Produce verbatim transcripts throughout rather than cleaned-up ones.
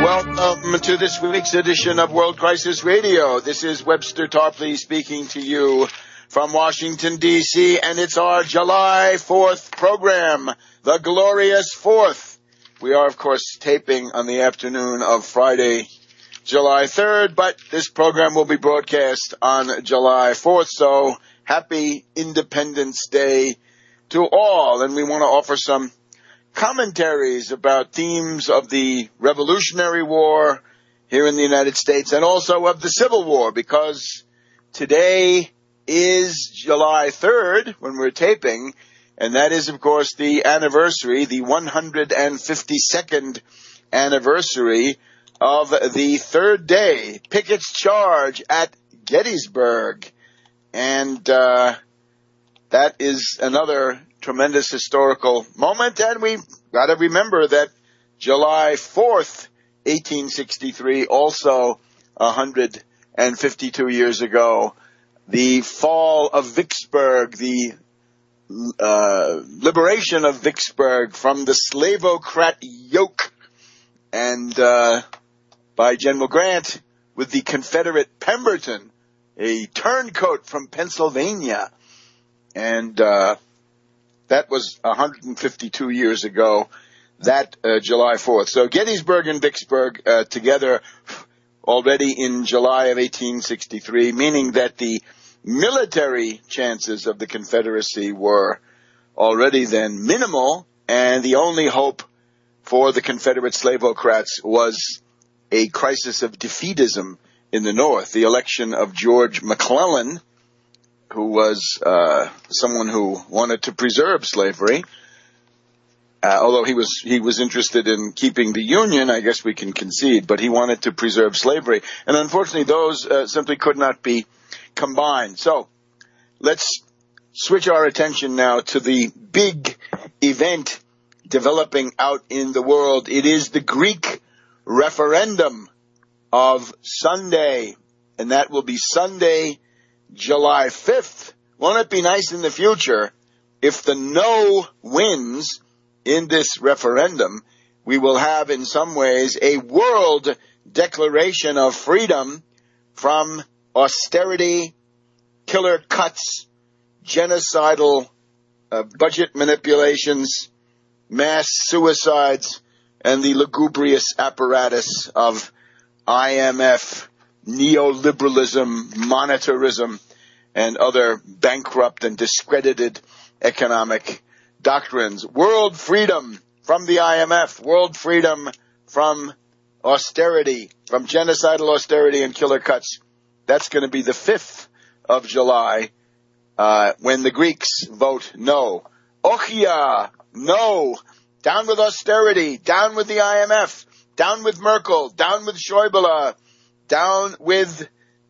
Welcome to this week's edition of World Crisis Radio. This is Webster Tarpley speaking to you from Washington, D C, and it's our July fourth program, the Glorious Fourth. We are, of course, taping on the afternoon of Friday, July third, but this program will be broadcast on July fourth, so happy Independence Day to all. And we want to offer some commentaries about themes of the Revolutionary War here in the United States and also of the Civil War, because today is July third when we're taping, and that is, of course, the anniversary, the one hundred fifty-second anniversary of the third day, Pickett's charge at Gettysburg. And uh, that is another tremendous historical moment, and we've got to remember that July fourth, eighteen sixty-three, also one hundred fifty-two years ago, the fall of Vicksburg, the uh, liberation of Vicksburg from the slavocrat yoke, and uh, by General Grant with the Confederate Pemberton, a turncoat from Pennsylvania. And uh, that was one hundred fifty-two years ago, that uh, July fourth. So Gettysburg and Vicksburg uh, together already in July of eighteen sixty-three, meaning that the military chances of the Confederacy were already then minimal, and the only hope for the Confederate slavocrats was a crisis of defeatism in the North, the election of George McClellan, who was uh, someone who wanted to preserve slavery. Uh, although he was he was interested in keeping the Union, I guess we can concede, but he wanted to preserve slavery. And unfortunately, those uh, simply could not be combined. So let's switch our attention now to the big event developing out in the world. It is the Greek referendum of Sunday, and that will be Sunday, July fifth. Won't it be nice in the future if the no wins in this referendum? We will have in some ways a world declaration of freedom from austerity, killer cuts, genocidal uh, budget manipulations, mass suicides, and the lugubrious apparatus of I M F, neoliberalism, monetarism, and other bankrupt and discredited economic doctrines. World freedom from the I M F, world freedom from austerity, from genocidal austerity and killer cuts. That's going to be the fifth of July uh, when the Greeks vote no. Ochia, no. Down with austerity, down with the I M F, down with Merkel, down with Schäuble, down with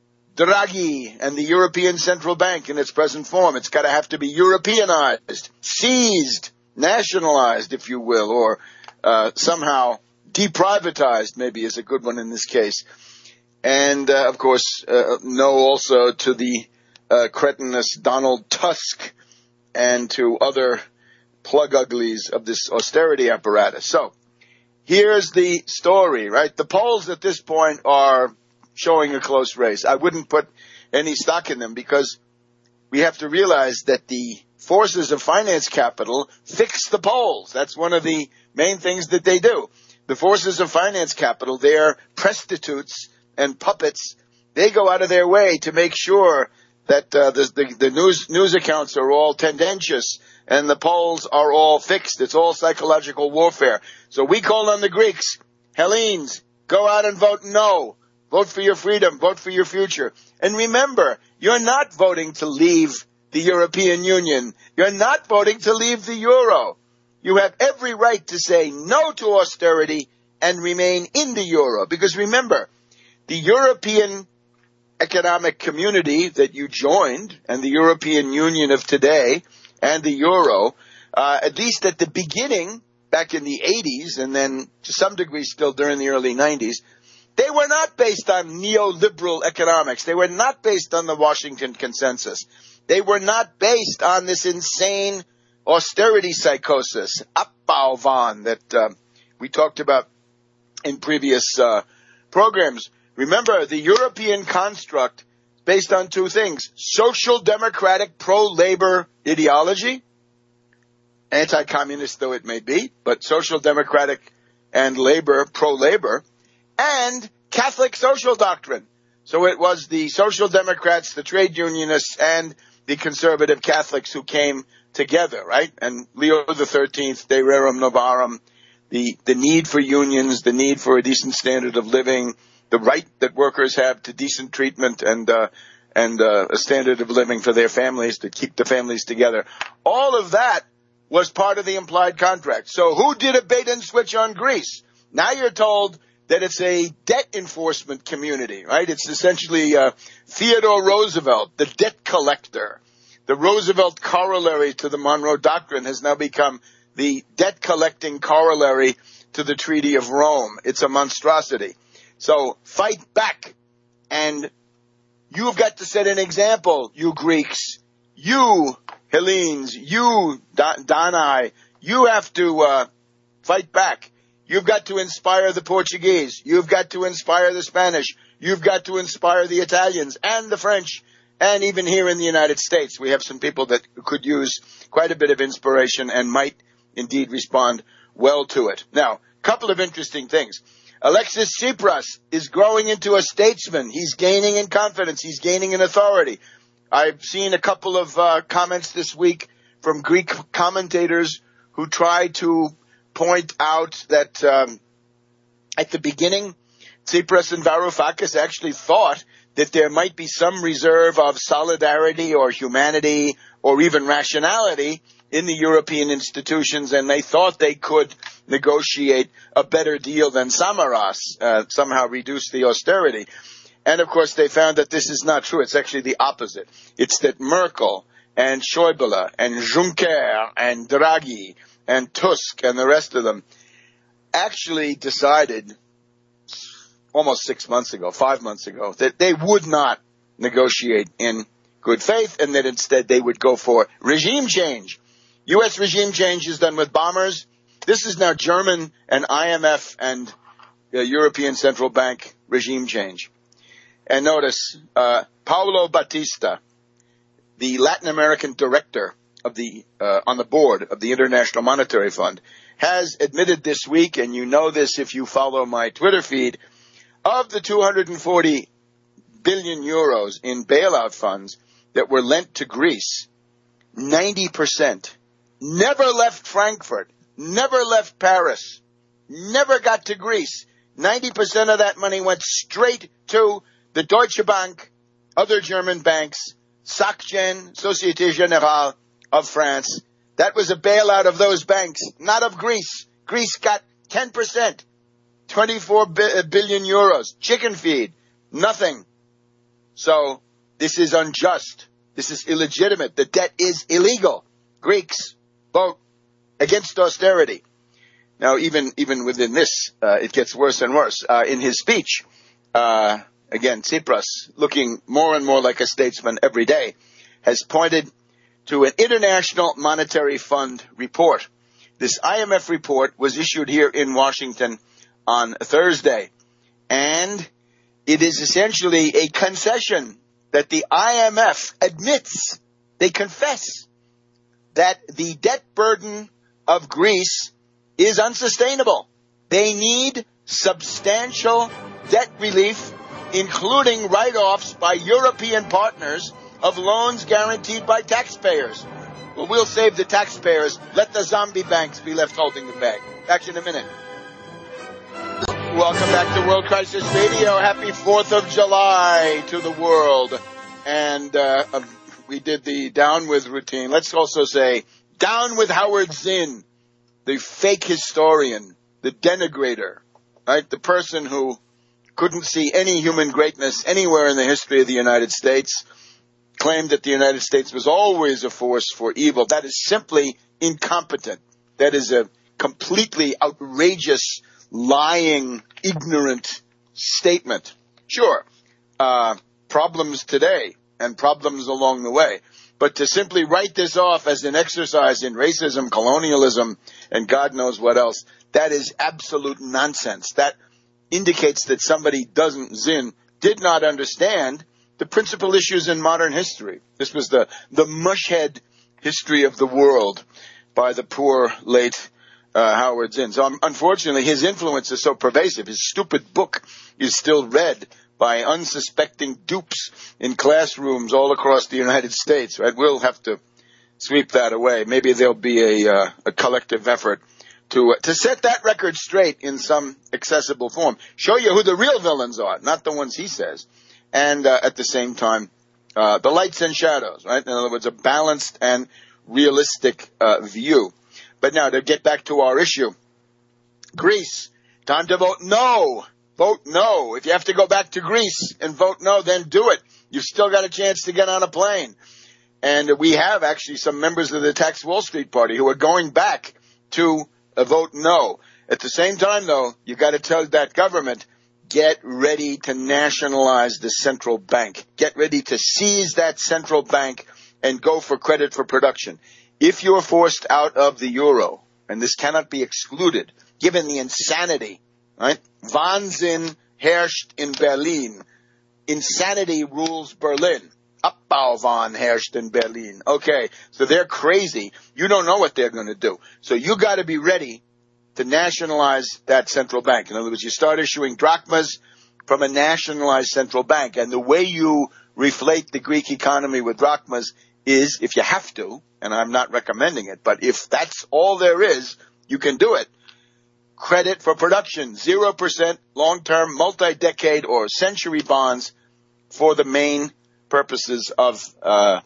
Draghi and the European Central Bank in its present form. It's got to have to be Europeanized, seized, nationalized, if you will, or uh, somehow deprivatized, maybe is a good one in this case. And, uh, of course, uh, no also to the uh, cretinous Donald Tusk and to other plug uglies of this austerity apparatus. So here's the story, right? The polls at this point are showing a close race. I wouldn't put any stock in them because we have to realize that the forces of finance capital fix the polls. That's one of the main things that they do. The forces of finance capital, they're prostitutes and puppets. They go out of their way to make sure that uh, the, the, the news news accounts are all tendentious and the polls are all fixed. It's all psychological warfare. So we call on the Greeks, Hellenes, go out and vote no. Vote for your freedom. Vote for your future. And remember, you're not voting to leave the European Union. You're not voting to leave the euro. You have every right to say no to austerity and remain in the euro. Because remember, the European economic community that you joined and the European Union of today and the euro, uh, at least at the beginning, back in the eighties, and then to some degree still during the early nineties, they were not based on neoliberal economics. They were not based on the Washington Consensus. They were not based on this insane austerity psychosis, Abbauwahn, that uh, we talked about in previous uh, programs. Remember, the European construct based on two things: social democratic pro-labor ideology, anti-communist though it may be, but social democratic and labor, pro-labor, and Catholic social doctrine. So it was the social democrats, the trade unionists, and the conservative Catholics who came together, right? And Leo the thirteenth, De Rerum Novarum, the, the need for unions, the need for a decent standard of living, the right that workers have to decent treatment and uh, and uh, a standard of living for their families, to keep the families together. All of that was part of the implied contract. So who did a bait and switch on Greece? Now you're told that it's a debt enforcement community, right? It's essentially uh, Theodore Roosevelt, the debt collector. The Roosevelt corollary to the Monroe Doctrine has now become the debt collecting corollary to the Treaty of Rome. It's a monstrosity. So fight back, and you've got to set an example, you Greeks, you Hellenes, you Danai. You have to uh, fight back. You've got to inspire the Portuguese. You've got to inspire the Spanish. You've got to inspire the Italians and the French. And even here in the United States, we have some people that could use quite a bit of inspiration and might indeed respond well to it. Now, a couple of interesting things. Alexis Tsipras is growing into a statesman. He's gaining in confidence. He's gaining in authority. I've seen a couple of uh, comments this week from Greek commentators who try to point out that um, at the beginning, Tsipras and Varoufakis actually thought that there might be some reserve of solidarity or humanity or even rationality in the European institutions, and they thought they could negotiate a better deal than Samaras, uh, somehow reduce the austerity. And, of course, they found that this is not true. It's actually the opposite. It's that Merkel and Schäuble and Juncker and Draghi and Tusk and the rest of them actually decided almost six months ago, five months ago, that they would not negotiate in good faith and that instead they would go for regime change. U S regime change is done with bombers. This is now German and I M F and uh, European Central Bank regime change. And notice, uh, Paulo Batista, the Latin American director of the, uh, on the board of the International Monetary Fund, has admitted this week, and you know this if you follow my Twitter feed, of the two hundred forty billion euros in bailout funds that were lent to Greece, ninety percent never left Frankfurt, never left Paris, never got to Greece. ninety percent of that money went straight to the Deutsche Bank, other German banks, SocGen, Société Générale of France. That was a bailout of those banks, not of Greece. Greece got ten percent, twenty-four billion euros, chicken feed, nothing. So this is unjust. This is illegitimate. The debt is illegal. Greeks vote against austerity. Now, even even within this, uh, it gets worse and worse. Uh, in his speech, uh, again, Tsipras, looking more and more like a statesman every day, has pointed to an International Monetary Fund report. This I M F report was issued here in Washington on Thursday, and it is essentially a concession that the I M F admits, they confess, that the debt burden of Greece is unsustainable. They need substantial debt relief, including write-offs by European partners of loans guaranteed by taxpayers. Well, we'll save the taxpayers. Let the zombie banks be left holding the bag. Back in a minute. Welcome back to World Crisis Radio. Happy fourth of July to the world. And uh, uh, we did the down with routine. Let's also say down with Howard Zinn, the fake historian, the denigrator, right? The person who couldn't see any human greatness anywhere in the history of the United States, claimed that the United States was always a force for evil. That is simply incompetent. That is a completely outrageous, lying, ignorant statement. Sure, uh, problems today and problems along the way. But to simply write this off as an exercise in racism, colonialism, and God knows what else, that is absolute nonsense. That indicates that somebody doesn't, Zinn, did not understand the principal issues in modern history. This was the, the mushhead history of the world by the poor late uh, Howard Zinn. So um, unfortunately, his influence is so pervasive. His stupid book is still read by unsuspecting dupes in classrooms all across the United States. Right? We'll have to sweep that away. Maybe there'll be a, uh, a collective effort to uh, to set that record straight in some accessible form. Show you who the real villains are, not the ones he says. And uh, at the same time, uh, the lights and shadows, right? In other words, a balanced and realistic uh, view. But now to get back to our issue, Greece, time to vote no. Vote no. If you have to go back to Greece and vote no, then do it. You've still got a chance to get on a plane. And we have actually some members of the Tax Wall Street Party who are going back to uh, vote no. At the same time, though, you've got to tell that government, get ready to nationalize the central bank. Get ready to seize that central bank and go for credit for production. If you're forced out of the euro, and this cannot be excluded, given the insanity, right? Wahnsinn herrscht in Berlin. Insanity rules Berlin. Abbauwahn herrscht in Berlin. Okay, so they're crazy. You don't know what they're going to do. So you got to be ready to nationalize that central bank. In other words, you start issuing drachmas from a nationalized central bank. And the way you reflate the Greek economy with drachmas is, if you have to, and I'm not recommending it, but if that's all there is, you can do it. Credit for production, zero percent long-term, multi-decade or century bonds for the main purposes of uh,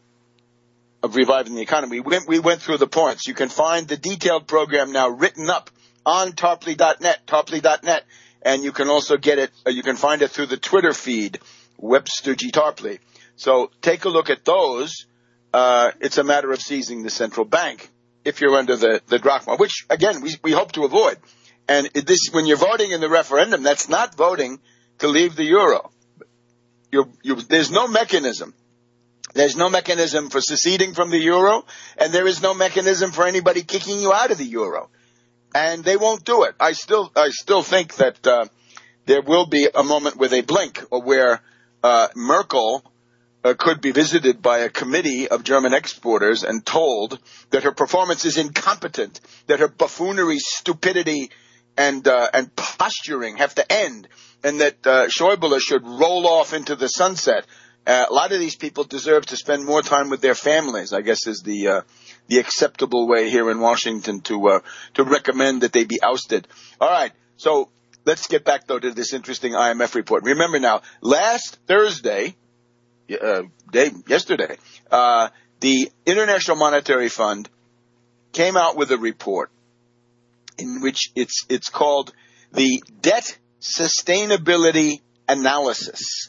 of reviving the economy. We went, we went through the points. You can find the detailed program now written up on Tarpley dot net, Tarpley dot net, and you can also get it, uh, you can find it through the Twitter feed, Webster G. Tarpley. So take a look at those. Uh, it's a matter of seizing the central bank if you're under the, the drachma, which, again, we, we hope to avoid. And this, when you're voting in the referendum, that's not voting to leave the euro. You're, you, there's no mechanism. There's no mechanism for seceding from the euro, and there is no mechanism for anybody kicking you out of the euro. And they won't do it. I still, I still think that uh, there will be a moment where they blink, or where uh, Merkel Uh, could be visited by a committee of German exporters and told that her performance is incompetent, that her buffoonery, stupidity, and uh, and posturing have to end, and that uh, Schäuble should roll off into the sunset. Uh, a lot of these people deserve to spend more time with their families, I guess, is the uh, the acceptable way here in Washington to uh, to recommend that they be ousted. All right, so let's get back, though, to this interesting I M F report. Remember now, last Thursday, Uh, day, yesterday, uh, the International Monetary Fund came out with a report in which it's it's called the Debt Sustainability Analysis.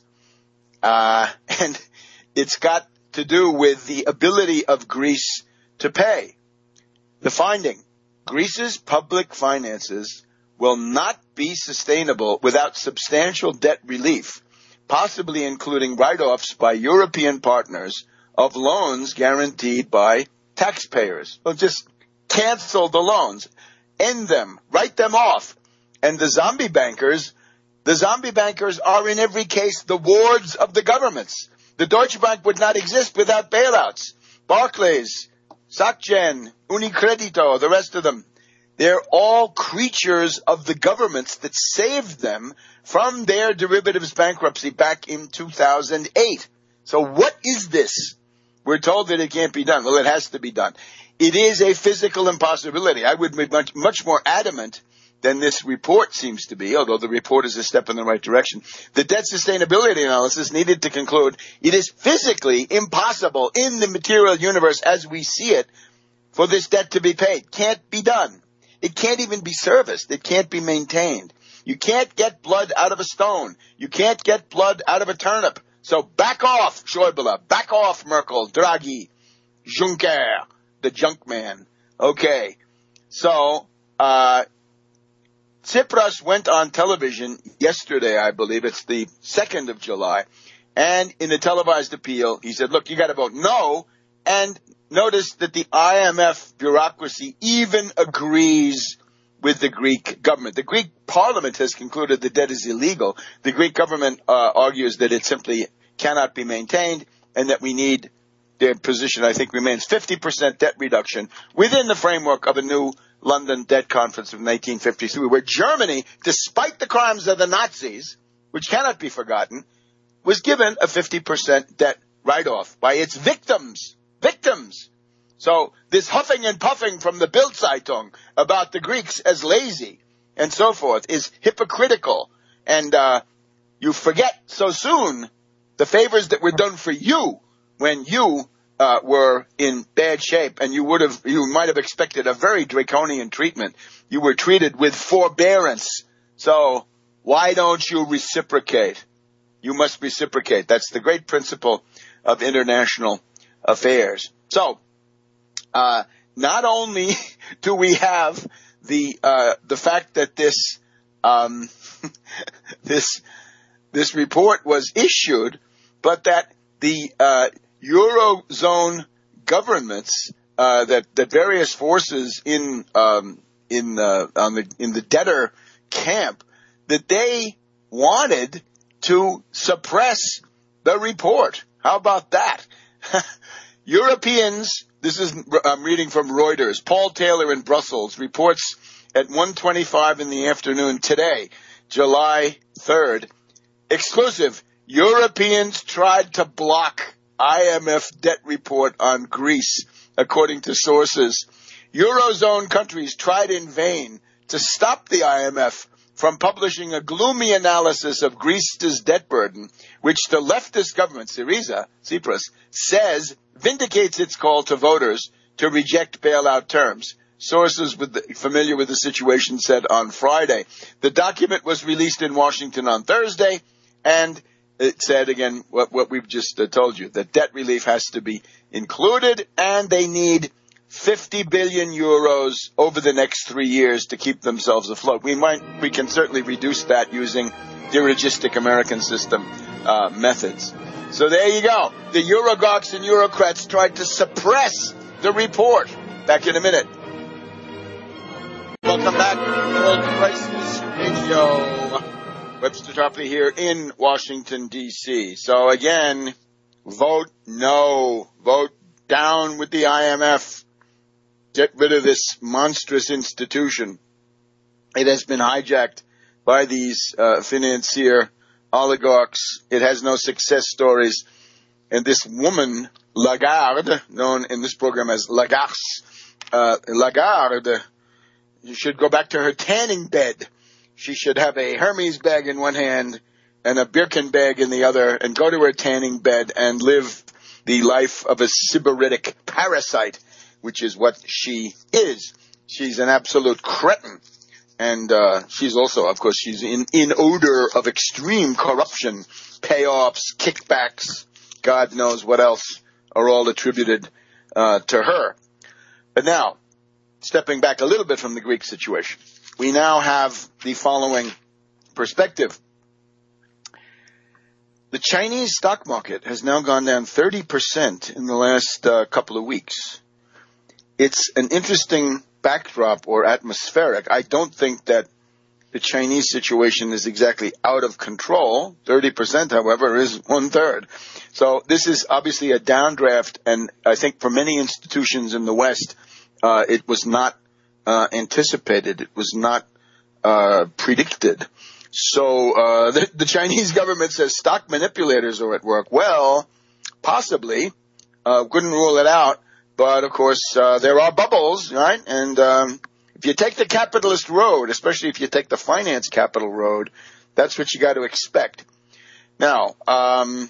Uh, and it's got to do with the ability of Greece to pay. The finding, Greece's public finances will not be sustainable without substantial debt relief, possibly including write-offs by European partners of loans guaranteed by taxpayers. Well, just cancel the loans, end them, write them off. And the zombie bankers, the zombie bankers are in every case the wards of the governments. The Deutsche Bank would not exist without bailouts. Barclays, SocGen, Unicredito, the rest of them. They're all creatures of the governments that saved them from their derivatives bankruptcy back in two thousand eight. So what is this? We're told that it can't be done. Well, it has to be done. It is a physical impossibility. I would be much, much more adamant than this report seems to be, although the report is a step in the right direction. The debt sustainability analysis needed to conclude it is physically impossible in the material universe as we see it for this debt to be paid. Can't be done. It can't even be serviced. It can't be maintained. You can't get blood out of a stone. You can't get blood out of a turnip. So back off, Schäuble. Back off, Merkel, Draghi, Juncker, the junk man. Okay. So, uh, Tsipras went on television yesterday, I believe. It's the second of July. And in the televised appeal, he said, look, you got to vote no. And notice that the I M F bureaucracy even agrees with the Greek government. The Greek parliament has concluded the debt is illegal. The Greek government uh, argues that it simply cannot be maintained and that we need, their position I think remains, fifty percent debt reduction within the framework of a new London Debt Conference of nineteen fifty-three, where Germany, despite the crimes of the Nazis, which cannot be forgotten, was given a fifty percent debt write-off by its victims. Victims! So this huffing and puffing from the Bild-Zeitung about the Greeks as lazy and so forth is hypocritical. And uh, you forget so soon the favors that were done for you when you uh, were in bad shape, and you would have, you might have expected a very draconian treatment. You were treated with forbearance. So why don't you reciprocate? You must reciprocate. That's the great principle of international affairs. So, uh, not only do we have the, uh, the fact that this, um, this, this report was issued, but that the, uh, Eurozone governments, uh, that, that various forces in, um, in, uh, on the, in the debtor camp, that they wanted to suppress the report. How about that? Europeans, this is, I'm reading from Reuters, Paul Taylor in Brussels reports at one twenty-five in the afternoon today, July third, exclusive, Europeans tried to block I M F debt report on Greece, according to sources. Eurozone countries tried in vain to stop the I M F from publishing a gloomy analysis of Greece's debt burden, which the leftist government, Syriza, Tsipras, says vindicates its call to voters to reject bailout terms. Sources with the, familiar with the situation said on Friday. The document was released in Washington on Thursday, and it said, again, what, what we've just uh, told you, that debt relief has to be included, and they need fifty billion euros over the next three years to keep themselves afloat. We might, we can certainly reduce that using dirigistic American system uh, methods. So there you go. The Eurogocs and Eurocrats tried to suppress the report. Back in a minute. Welcome back to World Crisis Radio. Webster Tarpley here in Washington, D C So again, vote no. Vote down with the I M F. Get rid of this monstrous institution. It has been hijacked by these uh, financier oligarchs. It has no success stories. And this woman, Lagarde, known in this program as Lagarce, uh, Lagarde, should go back to her tanning bed. She should have a Hermes bag in one hand and a Birkin bag in the other, and go to her tanning bed and live the life of a sybaritic parasite, which is what she is. She's an absolute cretin. And uh she's also, of course, she's in, in odor of extreme corruption, payoffs, kickbacks, God knows what else are all attributed uh to her. But now, stepping back a little bit from the Greek situation, we now have the following perspective. The Chinese stock market has now gone down thirty percent in the last uh, couple of weeks. It's an interesting backdrop or atmospheric. I don't think that the Chinese situation is exactly out of control. thirty percent, however, is one-third. So this is obviously a downdraft, and I think for many institutions in the West, uh, it was not uh, anticipated. It was not uh, predicted. So uh, the, the Chinese government says stock manipulators are at work. Well, possibly. Uh, couldn't rule it out. But, of course, uh, there are bubbles, right? And um, if you take the capitalist road, especially if you take the finance capital road, that's what you got to expect. Now, um,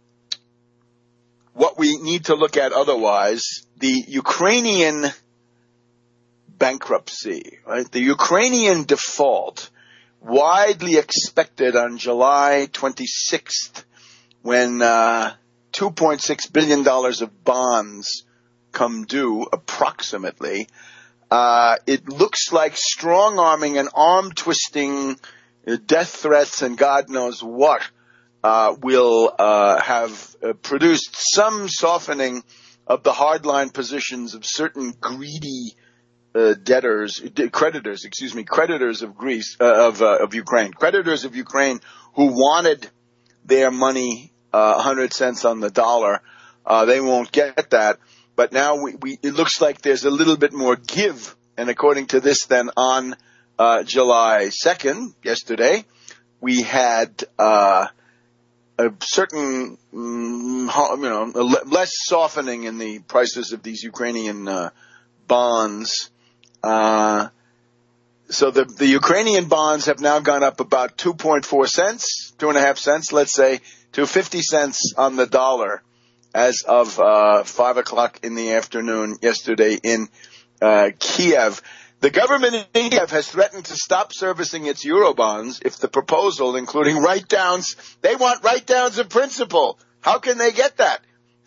what we need to look at otherwise, the Ukrainian bankruptcy, right? The Ukrainian default, widely expected on July twenty-sixth, when uh, two point six billion dollars of bonds come due, approximately. Uh, it looks like strong-arming and arm-twisting, uh, death threats and God knows what uh, will uh, have uh, produced some softening of the hardline positions of certain greedy uh, debtors, creditors, excuse me, creditors of Greece, uh, of uh, of Ukraine, creditors of Ukraine who wanted their money uh, one hundred cents on the dollar. Uh, they won't get that. But now we, we, it looks like there's a little bit more give. And according to this, then on uh, July second, yesterday, we had uh, a certain, mm, you know, less softening in the prices of these Ukrainian uh, bonds. Uh, so the, the Ukrainian bonds have now gone up about two point four cents, two and a half cents, let's say, to fifty cents on the dollar as of uh, five o'clock in the afternoon yesterday in uh, Kiev. The government in Kiev has threatened to stop servicing its Eurobonds if the proposal, including write-downs, they want write-downs of principal. How can they get that?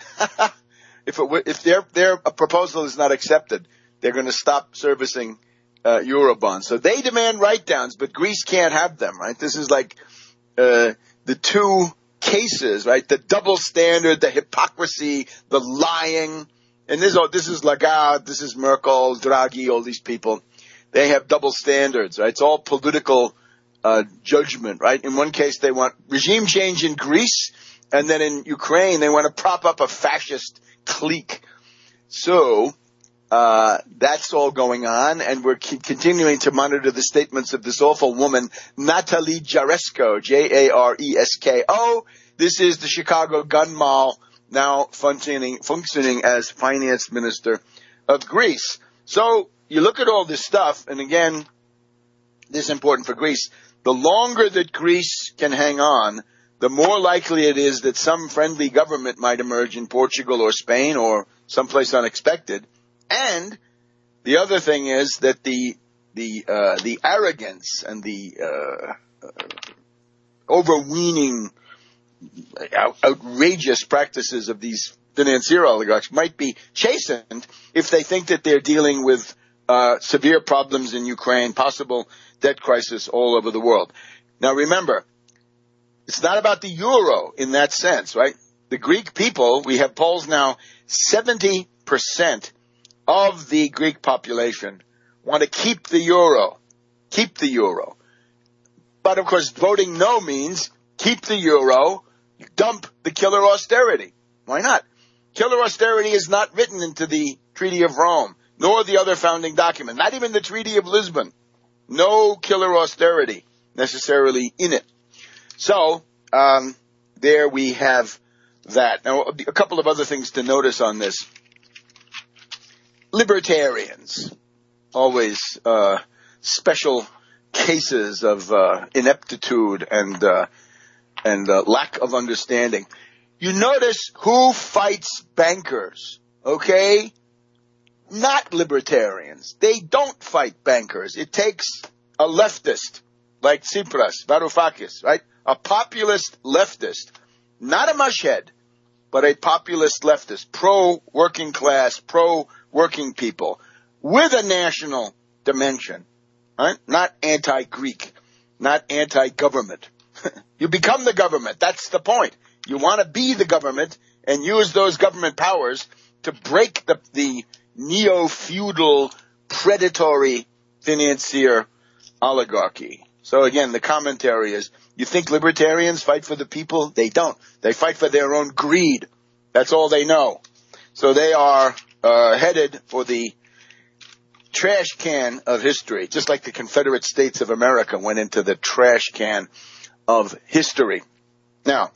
if it, if their their proposal is not accepted, they're going to stop servicing uh, Eurobonds. So they demand write-downs, but Greece can't have them, right? This is like uh, the two cases, right? The double standard, the hypocrisy, the lying. And this, this is Lagarde, this is Merkel, Draghi, all these people. They have double standards, right? It's all political uh, judgment, right? In one case, they want regime change in Greece, and then in Ukraine, they want to prop up a fascist clique. So uh that's all going on, and we're c- continuing to monitor the statements of this awful woman, Natalie Jaresko, J A R E S K O. This is the Chicago gun mall, now functioning functioning as finance minister of Greece. So you look at all this stuff, and again, this is important for Greece. The longer that Greece can hang on, the more likely it is that some friendly government might emerge in Portugal or Spain or someplace unexpected. And the other thing is that the the uh, the arrogance and the uh, uh, overweening, out- outrageous practices of these financier oligarchs might be chastened if they think that they're dealing with uh, severe problems in Ukraine, possible debt crisis all over the world. Now remember, it's not about the euro in that sense, right? The Greek people, we have polls now, seventy percent of the Greek population want to keep the euro, keep the euro. But of course, voting no means keep the euro, dump the killer austerity. Why not? Killer austerity is not written into the Treaty of Rome, nor the other founding document, not even the Treaty of Lisbon. No killer austerity necessarily in it. So, um, there we have that. Now, a couple of other things to notice on this. Libertarians, always uh, special cases of uh, ineptitude and uh, and uh, lack of understanding. You notice who fights bankers, okay? Not libertarians. They don't fight bankers. It takes a leftist like Tsipras, Varoufakis, right? A populist leftist, not a mushhead, but a populist leftist, pro-working class, pro-working people, with a national dimension, right? Not anti-Greek, not anti-government. You become the government. That's the point. You want to be the government and use those government powers to break the, the neo-feudal, predatory financier oligarchy. So again, the commentary is, you think libertarians fight for the people? They don't. They fight for their own greed. That's all they know. So they are uh, headed for the trash can of history, just like the Confederate States of America went into the trash can of history. Now,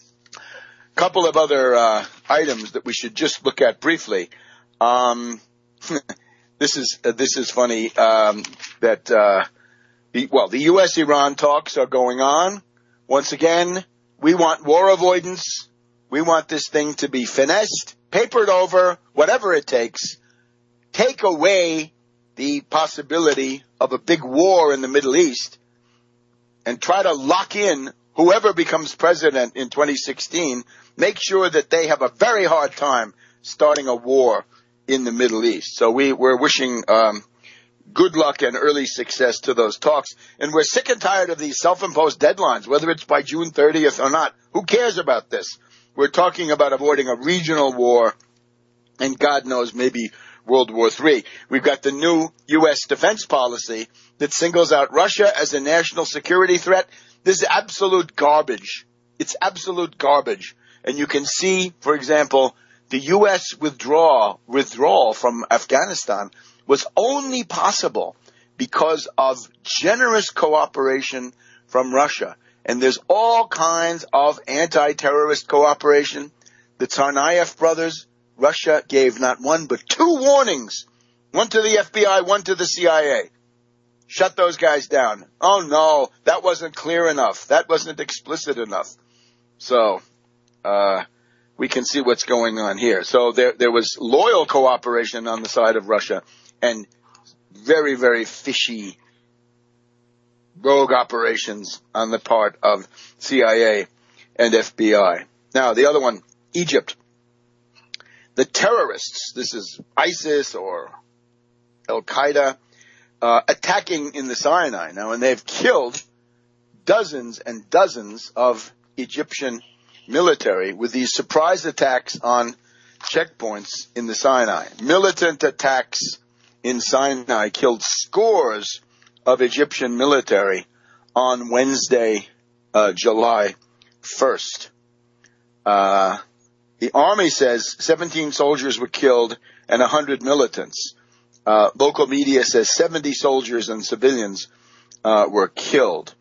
a couple of other uh, items that we should just look at briefly. Um, this is uh, this is funny um, that. Uh, The, well, the U S Iran talks are going on. Once again, we want war avoidance. We want this thing to be finessed, papered over, whatever it takes. Take away the possibility of a big war in the Middle East and try to lock in whoever becomes president in twenty sixteen. Make sure that they have a very hard time starting a war in the Middle East. So we, we're wishing um good luck and early success to those talks. And we're sick and tired of these self-imposed deadlines, whether it's by June thirtieth or not. Who cares about this? We're talking about avoiding a regional war and God knows maybe World War Three. We've got the new U S defense policy that singles out Russia as a national security threat. This is absolute garbage. It's absolute garbage. And you can see, for example, the U S withdrawal, withdrawal from Afghanistan was only possible because of generous cooperation from Russia. And there's all kinds of anti-terrorist cooperation. The Tsarnaev brothers, Russia gave not one but two warnings. One to the F B I, one to the C I A. Shut those guys down. Oh no, that wasn't clear enough. That wasn't explicit enough. So, uh, we can see what's going on here. So there, there was loyal cooperation on the side of Russia and very, very fishy rogue operations on the part of C I A and F B I. Now, the other one, Egypt. The terrorists, this is ISIS or Al-Qaeda, uh, attacking in the Sinai now, and they've killed dozens and dozens of Egyptian military with these surprise attacks on checkpoints in the Sinai. Militant attacks in Sinai killed scores of Egyptian military on Wednesday, uh, July first. Uh, the army says seventeen soldiers were killed and one hundred militants. Uh, local media says seventy soldiers and civilians uh, were killed.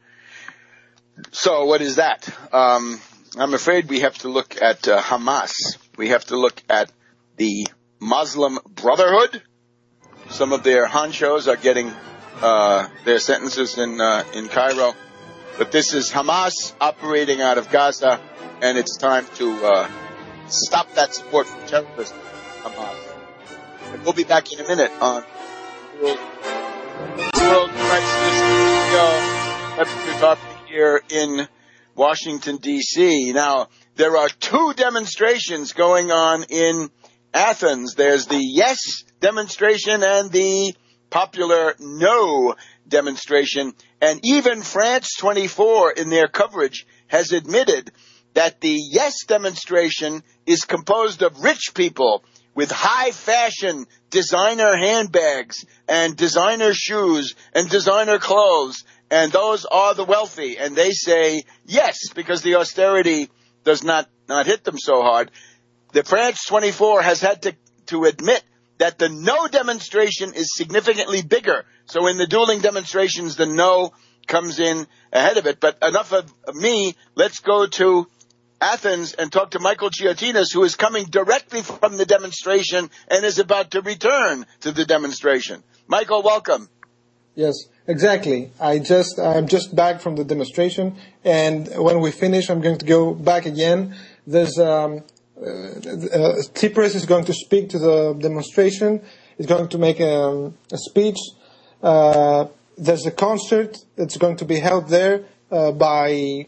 So what is that? Um, I'm afraid we have to look at uh, Hamas. We have to look at the Muslim Brotherhood. Some of their honchos are getting uh, their sentences in uh, in Cairo. But this is Hamas operating out of Gaza, and it's time to uh, stop that support from terrorists, Hamas. And we'll be back in a minute on World, World Crisis Radio. We're talking here in Washington, D C Now, there are two demonstrations going on in Athens. There's the yes demonstration and the popular no demonstration. And even France twenty-four in their coverage has admitted that the yes demonstration is composed of rich people with high fashion designer handbags and designer shoes and designer clothes. And those are the wealthy. And they say yes, because the austerity does not, not hit them so hard. The France twenty-four has had to, to admit that the no demonstration is significantly bigger. So in the dueling demonstrations, the no comes in ahead of it. But enough of me. Let's go to Athens and talk to Michael Chiotinas, who is coming directly from the demonstration and is about to return to the demonstration. Michael, welcome. Yes, exactly. I just, I'm just back from the demonstration, and when we finish, I'm going to go back again. There's, um, uh, uh, Tsipras is going to speak to the demonstration. He's going to make a, a speech. Uh, there's a concert that's going to be held there uh, by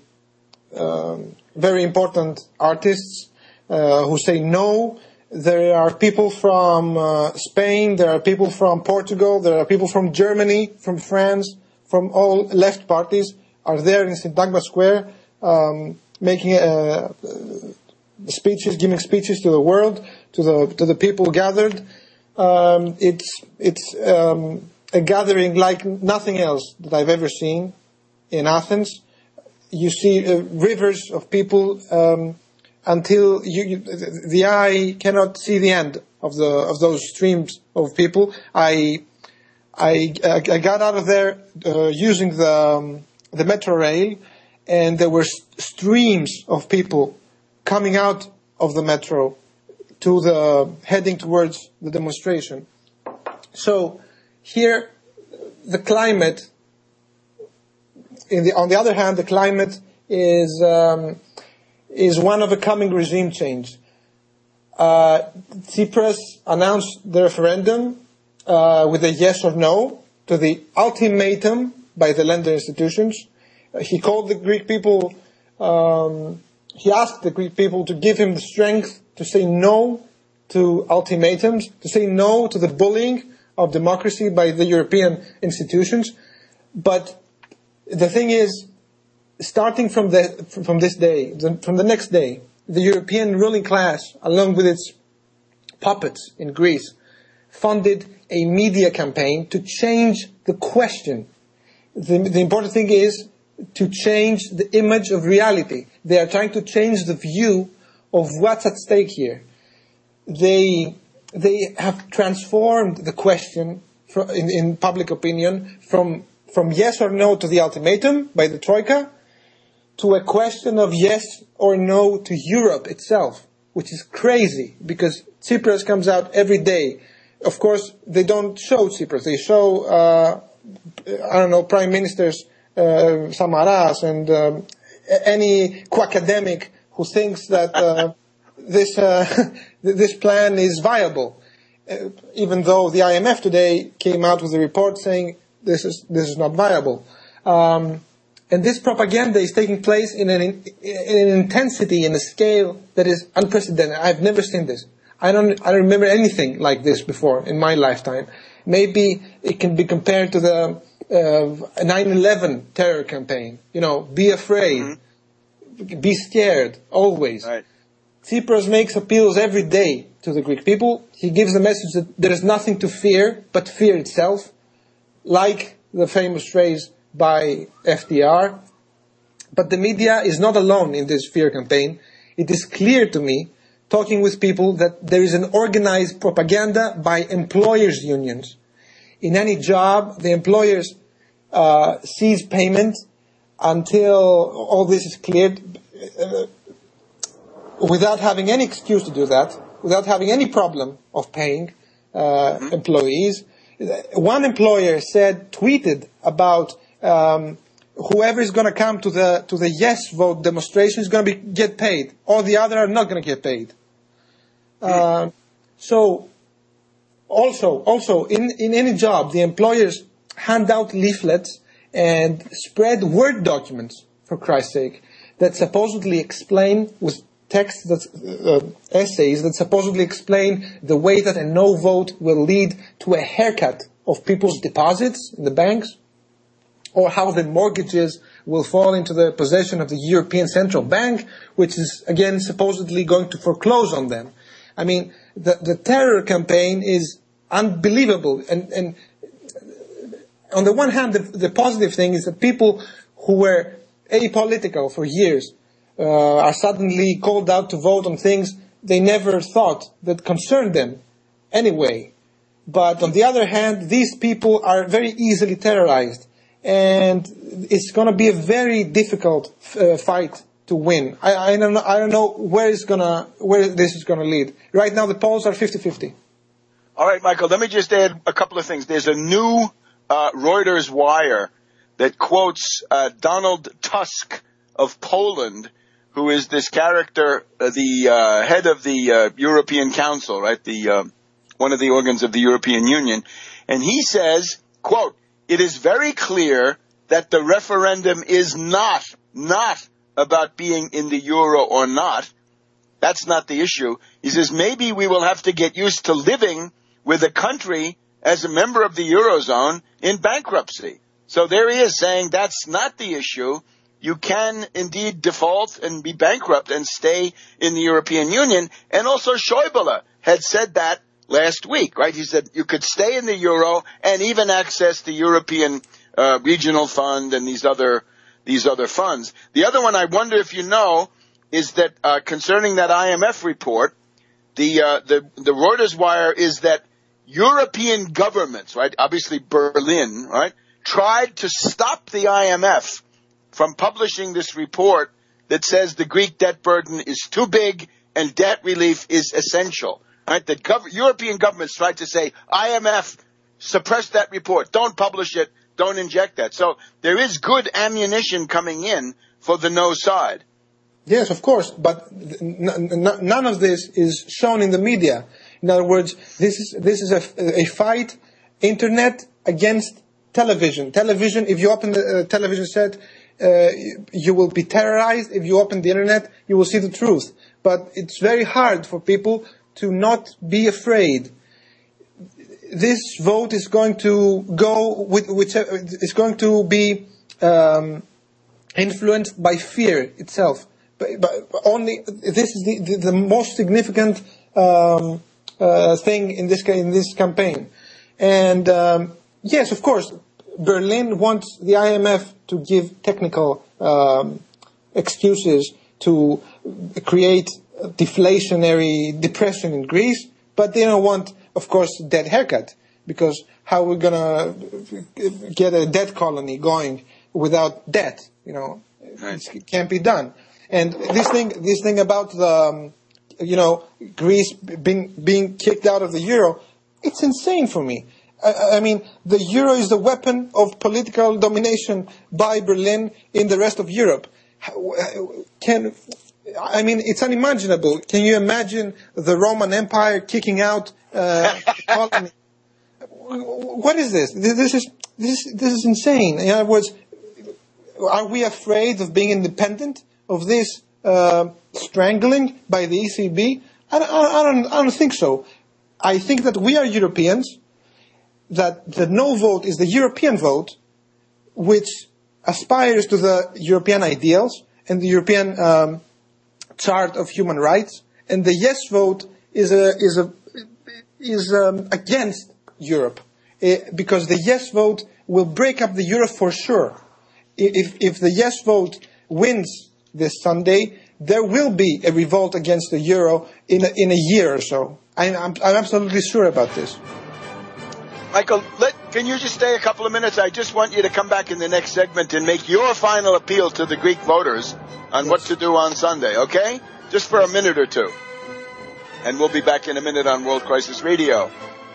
um, very important artists uh, who say no. There are people from uh, Spain, there are people from Portugal, there are people from Germany, from France, from all left parties are there in Syntagma Square um, making uh, speeches, giving speeches to the world, to the to the people gathered. Um, it's it's um, a gathering like nothing else that I've ever seen in Athens. You see uh, rivers of people. Um, Until you, you, the eye cannot see the end of the of those streams of people, I I, I got out of there uh, using the um, the metro rail, and there were streams of people coming out of the metro to the heading towards the demonstration. So here, the climate. In the on the other hand, the climate is. Um, is one of a coming regime change. Uh, Tsipras announced the referendum uh, with a yes or no to the ultimatum by the lender institutions. Uh, he called the Greek people, um, he asked the Greek people to give him the strength to say no to ultimatums, to say no to the bullying of democracy by the European institutions. But the thing is, starting from the from this day, from the next day, the European ruling class, along with its puppets in Greece, funded a media campaign to change the question. The, the important thing is to change the image of reality. They are trying to change the view of what's at stake here. They they have transformed the question from, in, in public opinion from from yes or no to the ultimatum by the Troika to a question of yes or no to Europe itself, which is crazy because Tsipras comes out every day. Of course, they don't show Tsipras. They show, uh, I don't know, prime ministers, uh, Samaras and um, any quackademic who thinks that uh, this uh, this plan is viable. Uh, even though the I M F today came out with a report saying this is this is not viable. Um, And this propaganda is taking place in an, in an intensity, in a scale that is unprecedented. I've never seen this. I don't, I don't remember anything like this before in my lifetime. Maybe it can be compared to the uh, nine eleven terror campaign. You know, be afraid, mm-hmm. be scared, always. Right. Tsipras makes appeals every day to the Greek people. He gives the message that there is nothing to fear but fear itself, like the famous phrase by F D R. But the media is not alone in this fear campaign. It is clear to me, talking with people, that there is an organized propaganda by employers' unions. In any job, the employers uh, cease payment until all this is cleared, uh, without having any excuse to do that, without having any problem of paying uh, mm-hmm. employees. One employer said, tweeted about Um, whoever is going to come to the to the yes vote demonstration is going to be get paid. All the other are not going to get paid. Uh, so, also, also in, in any job, the employers hand out leaflets and spread Word documents, for Christ's sake, that supposedly explain with text that uh, essays that supposedly explain the way that a no vote will lead to a haircut of people's deposits in the banks, or how the mortgages will fall into the possession of the European Central Bank, which is, again, supposedly going to foreclose on them. I mean, the, the terror campaign is unbelievable. And, and on the one hand, the, the positive thing is that people who were apolitical for years uh, are suddenly called out to vote on things they never thought that concerned them anyway. But on the other hand, these people are very easily terrorized. And it's going to be a very difficult uh, fight to win. I, I don't know. I don't know where it's gonna where this is going to lead. Right now, the polls are fifty-fifty. All right, Michael. Let me just add a couple of things. There's a new uh, Reuters wire that quotes uh, Donald Tusk of Poland, who is this character, uh, the uh, head of the uh, European Council, right? The uh, one of the organs of the European Union, and he says, quote, "It is very clear that the referendum is not, not about being in the euro or not. That's not the issue." He says, maybe we will have to get used to living with a country as a member of the Eurozone in bankruptcy. So there he is saying that's not the issue. You can indeed default and be bankrupt and stay in the European Union. And also Schäuble had said that last week, right? He said you could stay in the euro and even access the European uh, Regional Fund and these other these other funds. The other one I wonder if you know is that uh, concerning that I M F report, the uh, the the Reuters wire is that European governments, right? Obviously Berlin, right, tried to stop the I M F from publishing this report that says the Greek debt burden is too big and debt relief is essential. Right, the gov- European governments tried to say, I M F, suppress that report, don't publish it, don't inject that. So there is good ammunition coming in for the no side. Yes, of course, but n- n- none of this is shown in the media. In other words, this is this is a, a fight, internet against television. Television, if you open the uh, television set, uh, you will be terrorized. If you open the internet, you will see the truth. But it's very hard for people to not be afraid. This vote is going to go with, which is going to be um, influenced by fear itself. But, but only this is the, the, the most significant um, uh, thing in this in this campaign. And um, yes, of course, Berlin wants the I M F to give technical um, excuses to create deflationary depression in Greece, but they don't want, of course, debt haircut, because how are we going to get a debt colony going without debt? You know, right. It can't be done. And this thing, this thing about the, um, you know, Greece being being kicked out of the euro, it's insane for me. I, I mean, the euro is the weapon of political domination by Berlin in the rest of Europe. Can I mean, it's unimaginable. Can you imagine the Roman Empire kicking out uh, the colony? What is this? This is this this is insane. In other words, are we afraid of being independent of this uh, strangling by the E C B? I, I, I don't I don't think so. I think that we are Europeans. That the no vote is the European vote, which aspires to the European ideals and the European um, chart of human rights, and the yes vote is a is a is um, against Europe, uh, because the yes vote will break up the euro for sure. If if the yes vote wins this Sunday, there will be a revolt against the euro in a, in a year or so. I'm I'm, I'm absolutely sure about this. Michael, let, can you just stay a couple of minutes? I just want you to come back in the next segment and make your final appeal to the Greek voters on yes. what to do on Sunday, okay? Just for a minute or two. And we'll be back in a minute on World Crisis Radio.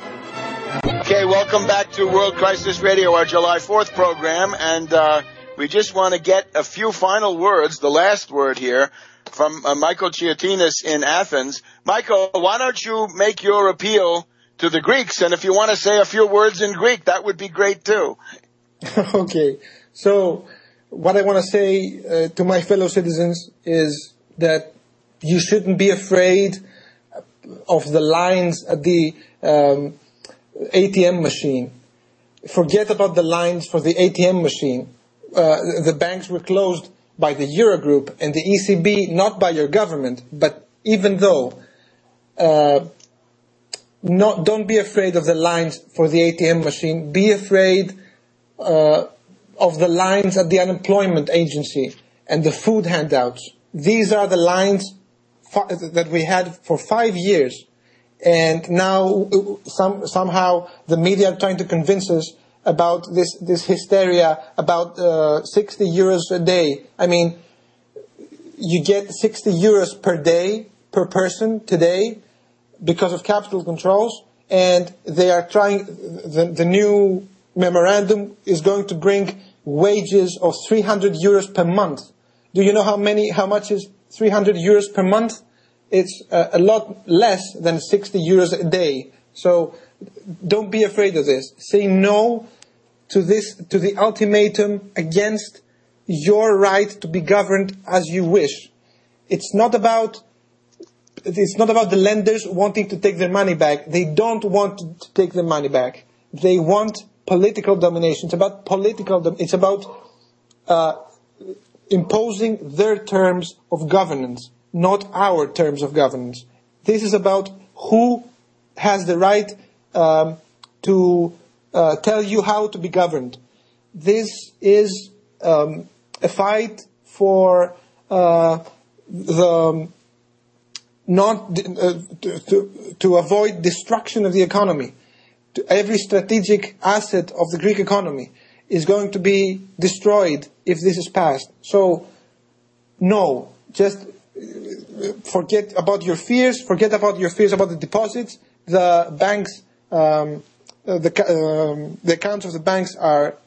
Okay, welcome back to World Crisis Radio, our July fourth program. And uh, we just want to get a few final words, the last word here, from uh, Michael Chiotinas in Athens. Michael, why don't you make your appeal to the Greeks, and if you want to say a few words in Greek, that would be great too. Okay, so what I want to say uh, to my fellow citizens is that you shouldn't be afraid of the lines at the um, A T M machine. Forget about the lines for the A T M machine. Uh, the banks were closed by the Eurogroup and the E C B, not by your government, but even though uh, Not, don't be afraid of the lines for the A T M machine. Be afraid uh, of the lines at the unemployment agency and the food handouts. These are the lines fa- that we had for five years. And now some, somehow the media are trying to convince us about this, this hysteria about uh, sixty euros a day. I mean, you get sixty euros per day, per person today, because of capital controls, and they are trying, the, the new memorandum is going to bring wages of three hundred euros per month. Do you know how many, how much is three hundred euros per month? It's a, a lot less than sixty euros a day. So don't be afraid of this. Say no to this, to the ultimatum against your right to be governed as you wish. It's not about It's not about the lenders wanting to take their money back. They don't want to take their money back. They want political domination. It's about political. Dom- it's about uh, imposing their terms of governance, not our terms of governance. This is about who has the right um, to uh, tell you how to be governed. This is um, a fight for uh, the. Not uh, to, to, to avoid destruction of the economy. To every strategic asset of the Greek economy is going to be destroyed if this is passed. So, no, just forget about your fears. Forget about your fears about the deposits. The banks, um, the um, the accounts of the banks are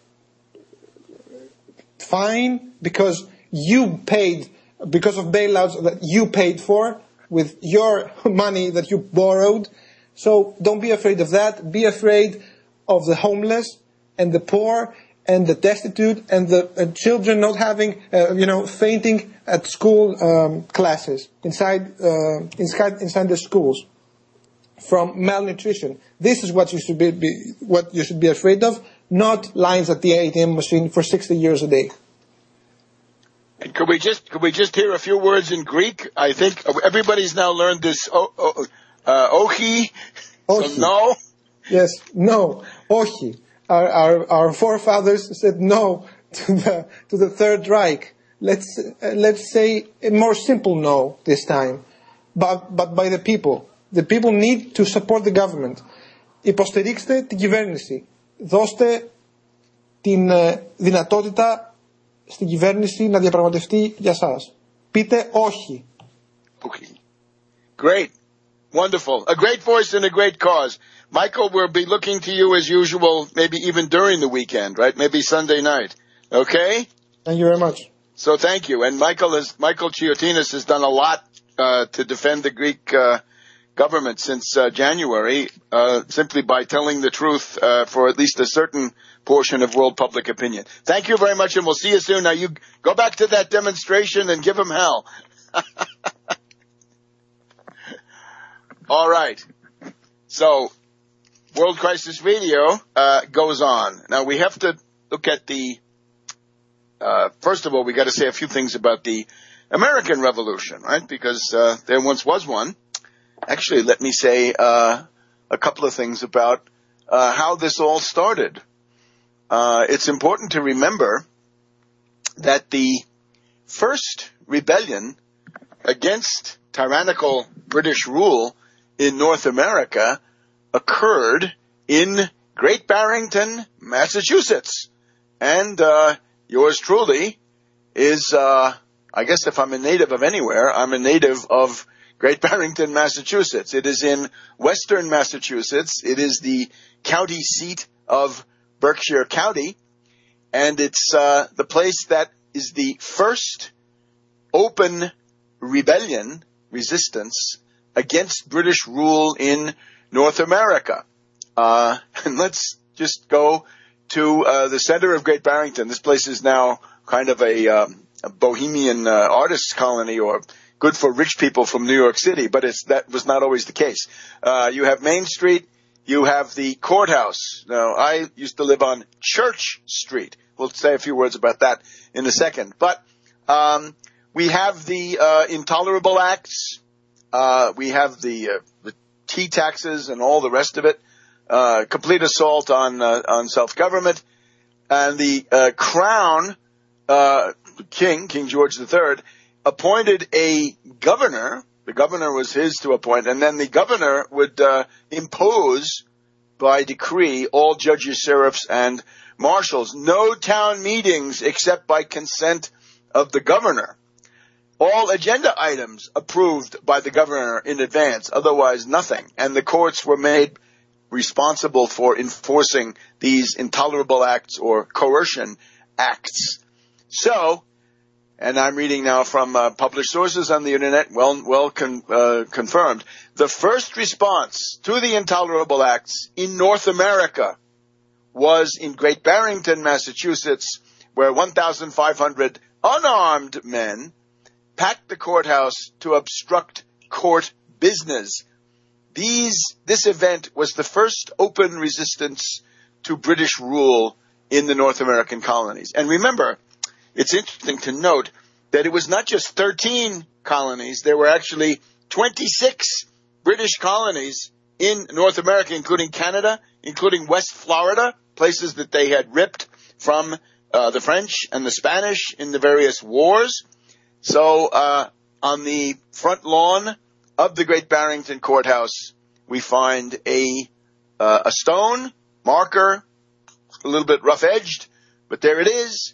fine because you paid, because of bailouts that you paid for, with your money that you borrowed. So don't be afraid of that. Be afraid of the homeless and the poor and the destitute and the uh, children not having, uh, you know, fainting at school um, classes inside, uh, inside inside the schools from malnutrition. This is what you should be, be what you should be afraid of, not lines at the A T M machine for sixty euros a day. And could we just could we just hear a few words in Greek? I think everybody's now learned this oh, oh, Uh, Ohi. Ohi. So no. Yes, no. Ohi. Our, our, our forefathers said no to the, to the Third Reich. Let's, uh, let's say a more simple no this time, but, but by the people. The people need to support the government. Υποστηρίξτε την κυβέρνηση. Δώστε την ε, δυνατότητα στην κυβέρνηση να διαπραγματευτεί για σας. Πείτε όχι. Okay. Great. Wonderful. A great voice and a great cause. Michael, we'll be looking to you as usual, maybe even during the weekend, right? Maybe Sunday night. Okay? Thank you very much. So thank you. And Michael is, Michael Chiotinas has done a lot uh, to defend the Greek uh, government since uh, January, uh, simply by telling the truth uh, for at least a certain portion of world public opinion. Thank you very much, and we'll see you soon. Now you go back to that demonstration and give them hell. All right. So, World Crisis Radio uh, goes on. Now we have to look at the, uh, first of all, we got to say a few things about the American Revolution, right? Because uh, there once was one. Actually, let me say uh, a couple of things about uh, how this all started. Uh, it's important to remember that the first rebellion against tyrannical British rule in North America occurred in Great Barrington, Massachusetts. And uh, yours truly is, uh, I guess if I'm a native of anywhere, I'm a native of Great Barrington, Massachusetts. It is in western Massachusetts. It is the county seat of Berkshire County, and it's uh, the place that is the first open rebellion, resistance, against British rule in North America. Uh, and let's just go to uh, the center of Great Barrington. This place is now kind of a, um, a bohemian uh, artist colony, or good for rich people from New York City, but it's, that was not always the case. Uh, you have Main Street, you have the courthouse. Now, I used to live on Church Street. We'll say a few words about that in a second. But um, we have the uh, Intolerable Acts. Uh, we have the, uh, the tea taxes and all the rest of it. Uh, complete assault on uh, on self-government. And the uh, Crown, uh, King, King George the Third, appointed a governor. The governor was his to appoint, and then the governor would uh, impose by decree all judges, sheriffs, and marshals. No town meetings except by consent of the governor. All agenda items approved by the governor in advance, otherwise nothing. And the courts were made responsible for enforcing these intolerable acts or coercion acts. So, and I'm reading now from uh, published sources on the internet, well, well con- uh, confirmed. The first response to the intolerable acts in North America was in Great Barrington, Massachusetts, where one thousand five hundred unarmed men packed the courthouse to obstruct court business. These, this event was the first open resistance to British rule in the North American colonies. And remember, it's interesting to note that it was not just thirteen colonies. There were actually twenty-six British colonies in North America, including Canada, including West Florida, places that they had ripped from uh, the French and the Spanish in the various wars. So uh, on the front lawn of the Great Barrington Courthouse, we find a uh, a stone marker, a little bit rough-edged, but there it is.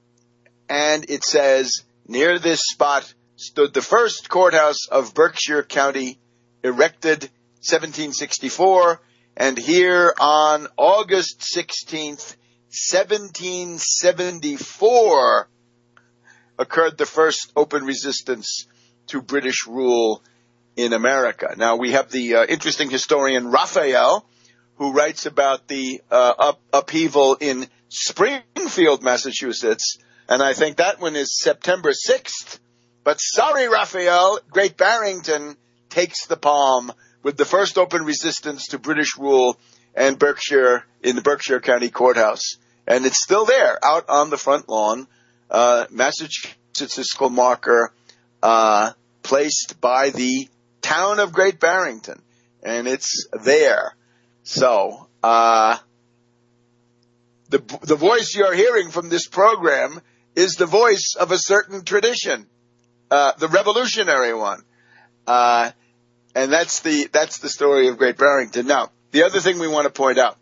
And it says, near this spot stood the first courthouse of Berkshire County, erected seventeen sixty-four, and here on August sixteenth, seventeen seventy-four, occurred the first open resistance to British rule in America. Now, we have the uh, interesting historian Raphael, who writes about the uh, up- upheaval in Springfield, Massachusetts, and I think that one is September sixth. But sorry, Raphael, Great Barrington takes the palm with the first open resistance to British rule and Berkshire, in the Berkshire County Courthouse. And it's still there, out on the front lawn, uh, Massachusetts fiscal marker, uh, placed by the town of Great Barrington. and it's there. So, uh, the the voice you're hearing from this program is the voice of a certain tradition, uh, the revolutionary one. Uh, and that's the, that's the story of Great Barrington. Now, the other thing we want to point out,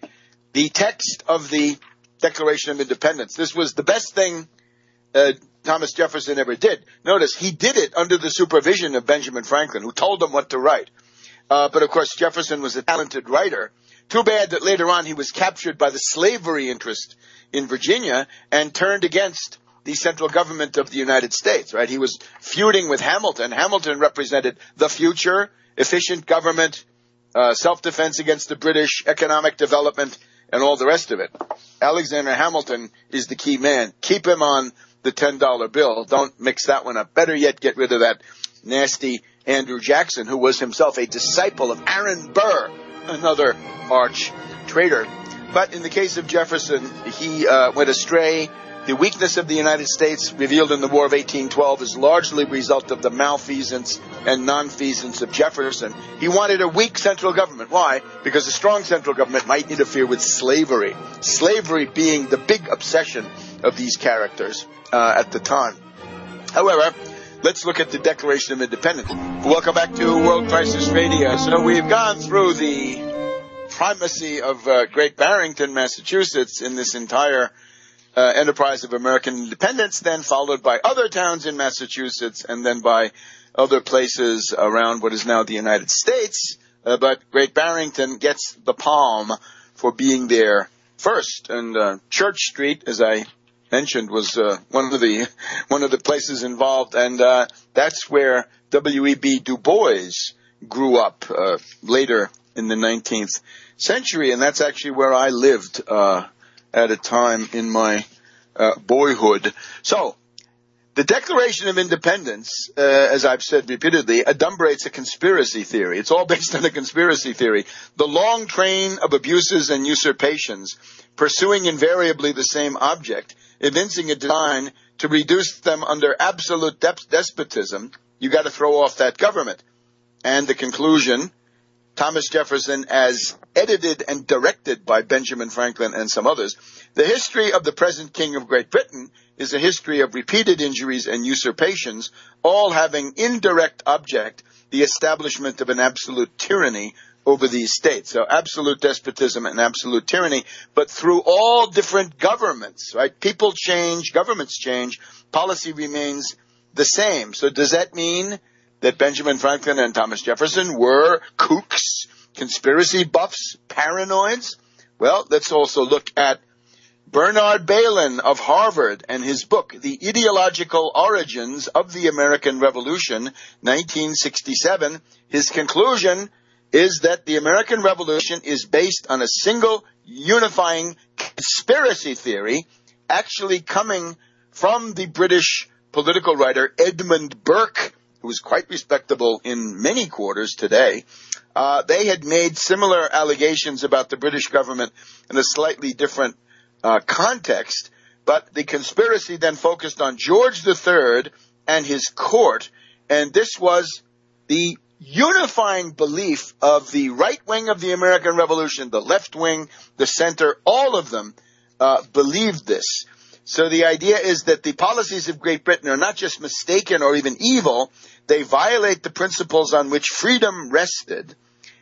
the text of the Declaration of Independence, this was the best thing, uh, Thomas Jefferson ever did. Notice, he did it under the supervision of Benjamin Franklin, who told him what to write. Uh, but of course, Jefferson was a talented writer. Too bad that later on he was captured by the slavery interest in Virginia and turned against the central government of the United States, right? He was feuding with Hamilton. Hamilton represented the future, efficient government, uh, self-defense against the British, economic development, and all the rest of it. Alexander Hamilton is the key man. Keep him on the ten dollar bill. Don't mix that one up. Better yet, get rid of that nasty Andrew Jackson, who was himself a disciple of Aaron Burr, another arch traitor. But in the case of Jefferson, he uh, went astray. The weakness of the United States revealed in the War of eighteen twelve is largely a result of the malfeasance and nonfeasance of Jefferson. He wanted a weak central government. Why? Because a strong central government might interfere with slavery. Slavery being the big obsession of these characters uh, at the time. However, let's look at the Declaration of Independence. Welcome back to World Crisis Radio. So we've gone through the primacy of uh, Great Barrington, Massachusetts, in this entire uh, enterprise of American independence, then followed by other towns in Massachusetts, and then by other places around what is now the United States. Uh, but Great Barrington gets the palm for being there first. And uh, Church Street, as I mentioned, was uh, one of the one of the places involved, and uh, that's where W E B Du Bois grew up uh, later in the nineteenth century, and that's actually where I lived uh, at a time in my uh, boyhood. So, the Declaration of Independence, uh, as I've said repeatedly, adumbrates a conspiracy theory. It's all based on a conspiracy theory. The long train of abuses and usurpations, pursuing invariably the same object, evincing a design to reduce them under absolute de- despotism, you got to throw off that government. And the conclusion, Thomas Jefferson, as edited and directed by Benjamin Franklin and some others, the history of the present King of Great Britain is a history of repeated injuries and usurpations, all having indirect object the establishment of an absolute tyranny over these states. So absolute despotism and absolute tyranny, but through all different governments, right? People change, governments change, policy remains the same. So does that mean that Benjamin Franklin and Thomas Jefferson were kooks, conspiracy buffs, paranoids? Well, let's also look at Bernard Bailyn of Harvard and his book, The Ideological Origins of the American Revolution, nineteen sixty-seven. His conclusion is that the American Revolution is based on a single unifying conspiracy theory, actually coming from the British political writer Edmund Burke, who was quite respectable in many quarters today. Uh, they had made similar allegations about the British government in a slightly different uh, context, but the conspiracy then focused on George the Third and his court, and this was the unifying belief of the right wing of the American Revolution, the left wing, the center, all of them uh, believed this. So the idea is that the policies of Great Britain are not just mistaken or even evil, they violate the principles on which freedom rested,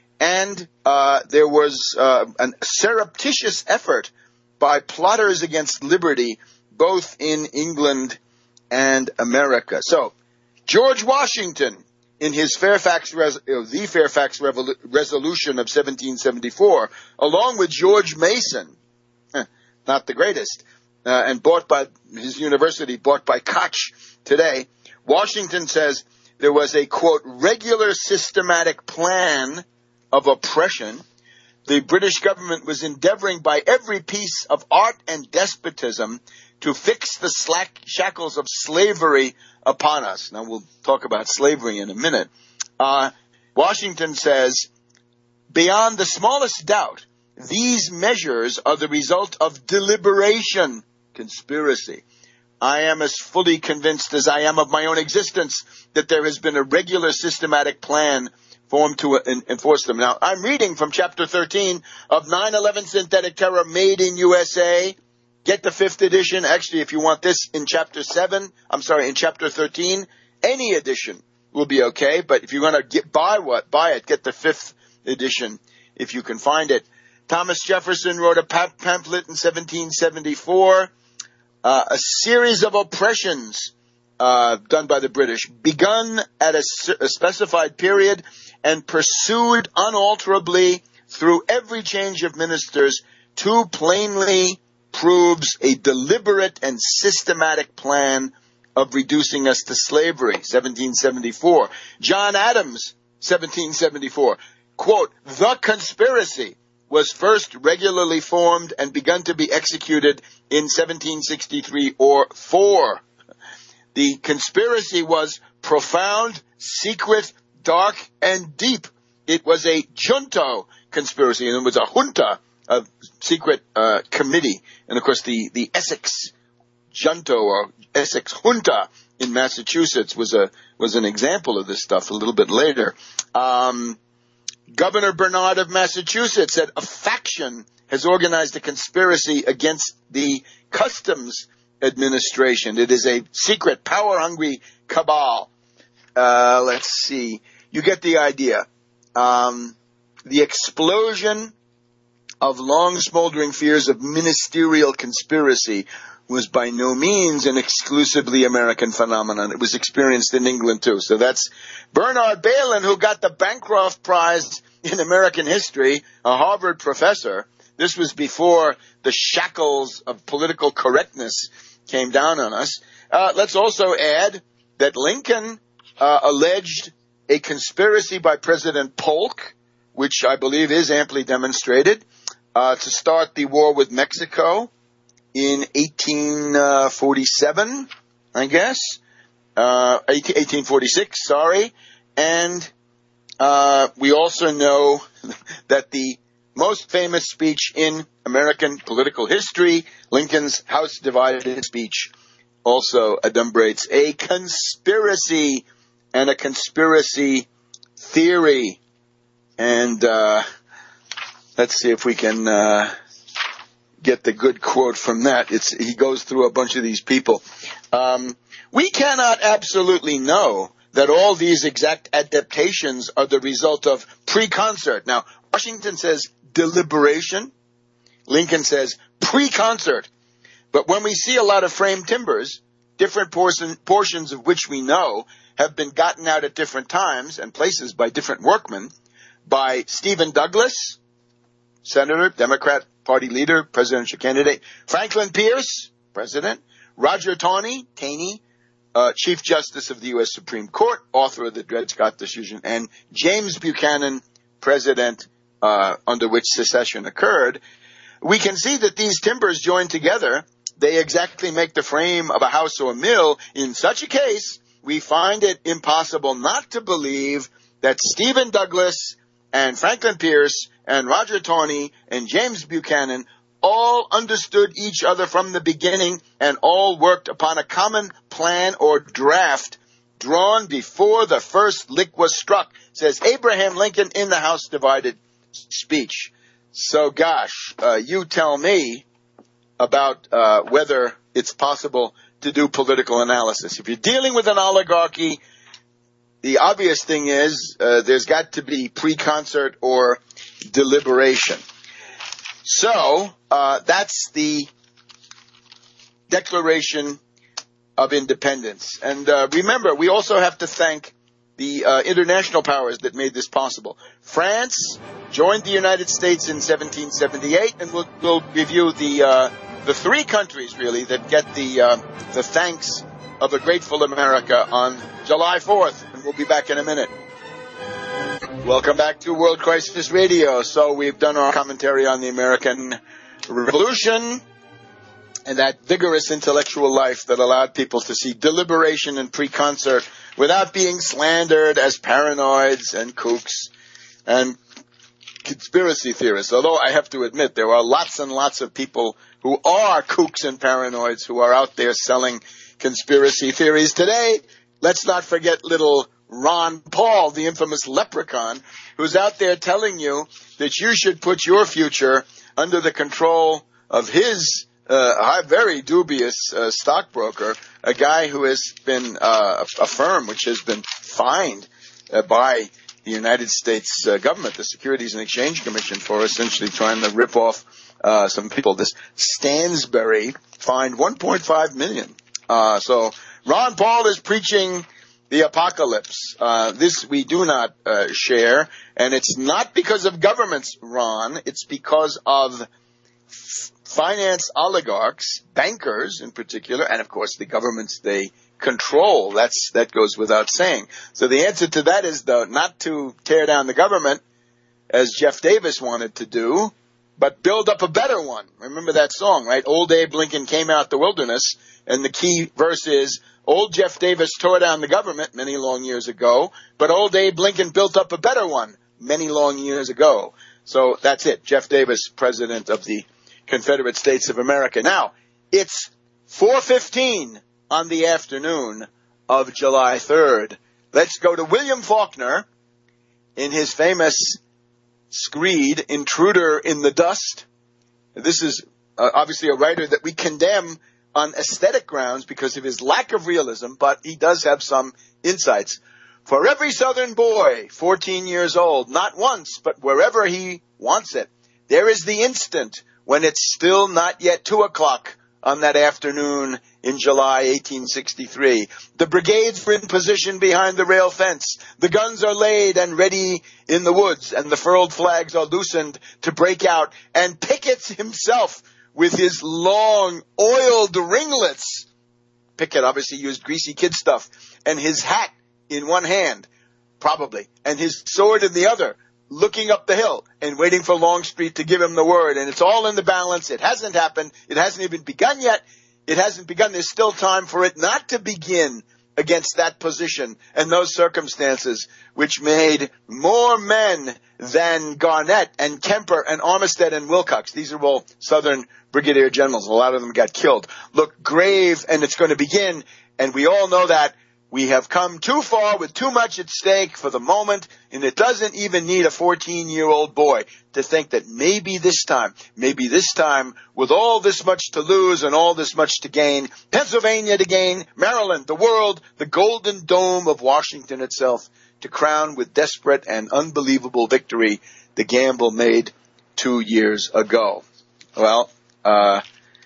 and uh, there was uh, a surreptitious effort by plotters against liberty, both in England and America. So, George Washington, in his Fairfax, Res- the Fairfax Revol- Resolution of seventeen seventy-four, along with George Mason, not the greatest, uh, and bought by his university, bought by Koch today, Washington says there was a, quote, regular systematic plan of oppression. The British government was endeavoring by every piece of art and despotism to fix the slack shackles of slavery upon us. Now, we'll talk about slavery in a minute. Uh, Washington says, beyond the smallest doubt, these measures are the result of deliberation, conspiracy. I am as fully convinced as I am of my own existence that there has been a regular systematic plan formed to uh, enforce them. Now, I'm reading from Chapter thirteen of nine eleven Synthetic Terror Made in U S A. Get the fifth edition. Actually, if you want this in Chapter seven, I'm sorry, in Chapter thirteen, any edition will be okay. But if you're going to get buy what, buy it, get the fifth edition if you can find it. Thomas Jefferson wrote a pamphlet in seventeen seventy-four, uh, a series of oppressions uh, done by the British, begun at a, a specified period and pursued unalterably through every change of ministers, too plainly proves a deliberate and systematic plan of reducing us to slavery, seventeen seventy-four. John Adams, seventeen seventy-four, quote, "The conspiracy was first regularly formed and begun to be executed in seventeen sixty-three or four. The conspiracy was profound, secret, dark, and deep. It was a junto conspiracy, and it was a junta, a secret uh, committee. And, of course, the, the Essex junto or Essex junta in Massachusetts was a was an example of this stuff a little bit later. Um, Governor Bernard of Massachusetts said a faction has organized a conspiracy against the Customs Administration. It is a secret, power-hungry cabal. Uh, let's see. You get the idea. Um, the explosion of long smoldering fears of ministerial conspiracy was by no means an exclusively American phenomenon. It was experienced in England too. So that's Bernard Bailyn, who got the Bancroft Prize in American history, a Harvard professor. This was before the shackles of political correctness came down on us. Uh, let's also add that Lincoln uh, alleged a conspiracy by President Polk, which I believe is amply demonstrated, uh, to start the war with Mexico in eighteen forty-seven, I guess, uh, eighteen forty-six, sorry. And uh, we also know that the most famous speech in American political history, Lincoln's House Divided speech, also adumbrates a conspiracy and a conspiracy theory. And uh, let's see if we can uh, get the good quote from that. It's he goes through a bunch of these people. Um, we cannot absolutely know that all these exact adaptations are the result of pre-concert. Now, Washington says deliberation. Lincoln says pre-concert. But when we see a lot of framed timbers, different portion, portions of which we know have been gotten out at different times and places by different workmen, by Stephen Douglas, Senator, Democrat Party leader, presidential candidate, Franklin Pierce, president, Roger Taney, Taney, uh, Chief Justice of the U S Supreme Court, author of the Dred Scott decision, and James Buchanan, president uh, under which secession occurred. We can see that these timbers joined together, they exactly make the frame of a house or a mill. In such a case, we find it impossible not to believe that Stephen Douglas and Franklin Pierce and Roger Taney and James Buchanan all understood each other from the beginning and all worked upon a common plan or draft drawn before the first lick was struck, says Abraham Lincoln in the House Divided speech. So, gosh, uh, you tell me about uh, whether it's possible to do political analysis. If you're dealing with an oligarchy, the obvious thing is uh, there's got to be pre-concert or deliberation. So uh, that's the Declaration of Independence. And uh, remember, we also have to thank the uh, international powers that made this possible. France joined the United States in seventeen seventy-eight, and we'll, we'll review the uh, the three countries, really, that get the uh, the thanks of a grateful America on July fourth. And we'll be back in a minute. Welcome back to World Crisis Radio. So we've done our commentary on the American Revolution and that vigorous intellectual life that allowed people to see deliberation and pre-concert without being slandered as paranoids and kooks and conspiracy theorists. Although I have to admit there are lots and lots of people who are kooks and paranoids who are out there selling conspiracy theories today. Let's not forget little Ron Paul, the infamous leprechaun, who's out there telling you that you should put your future under the control of his uh, very dubious uh, stockbroker, a guy who has been uh, a firm which has been fined uh, by the United States uh, government, the Securities and Exchange Commission, for essentially trying to rip off uh, some people. This Stansberry fined one point five million dollars. Uh, so Ron Paul is preaching the apocalypse. Uh, this we do not uh, share, and it's not because of governments, Ron. It's because of f- finance oligarchs, bankers in particular, and of course the governments they control. That's that goes without saying. So the answer to that is, though, not to tear down the government, as Jeff Davis wanted to do, but build up a better one. Remember that song, right? Old Abe Lincoln came out the wilderness, and the key verse is, old Jeff Davis tore down the government many long years ago, but old Abe Lincoln built up a better one many long years ago. So that's it. Jeff Davis, President of the Confederate States of America. Now, it's four fifteen on the afternoon of July third. Let's go to William Faulkner in his famous screed, Intruder in the Dust. This is uh, obviously a writer that we condemn on aesthetic grounds because of his lack of realism, but he does have some insights. For every Southern boy, fourteen years old, not once, but wherever he wants it, there is the instant when it's still not yet two o'clock on that afternoon in July eighteen sixty-three. The brigades are in position behind the rail fence. The guns are laid and ready in the woods, and the furled flags are loosened to break out, and Pickett himself, with his long, oiled ringlets. Pickett obviously used greasy kid stuff. And his hat in one hand, probably, and his sword in the other, looking up the hill and waiting for Longstreet to give him the word. And it's all in the balance. It hasn't happened. It hasn't even begun yet. It hasn't begun. There's still time for it not to begin against that position and those circumstances, which made more men than Garnett and Kemper and Armistead and Wilcox. These are all Southern brigadier generals. A lot of them got killed. Look grave, and it's going to begin, and we all know that. We have come too far with too much at stake for the moment, and it doesn't even need a fourteen-year-old boy to think that maybe this time, maybe this time, with all this much to lose and all this much to gain, Pennsylvania to gain, Maryland, the world, the golden dome of Washington itself, to crown with desperate and unbelievable victory the gamble made two years ago. Well, uh...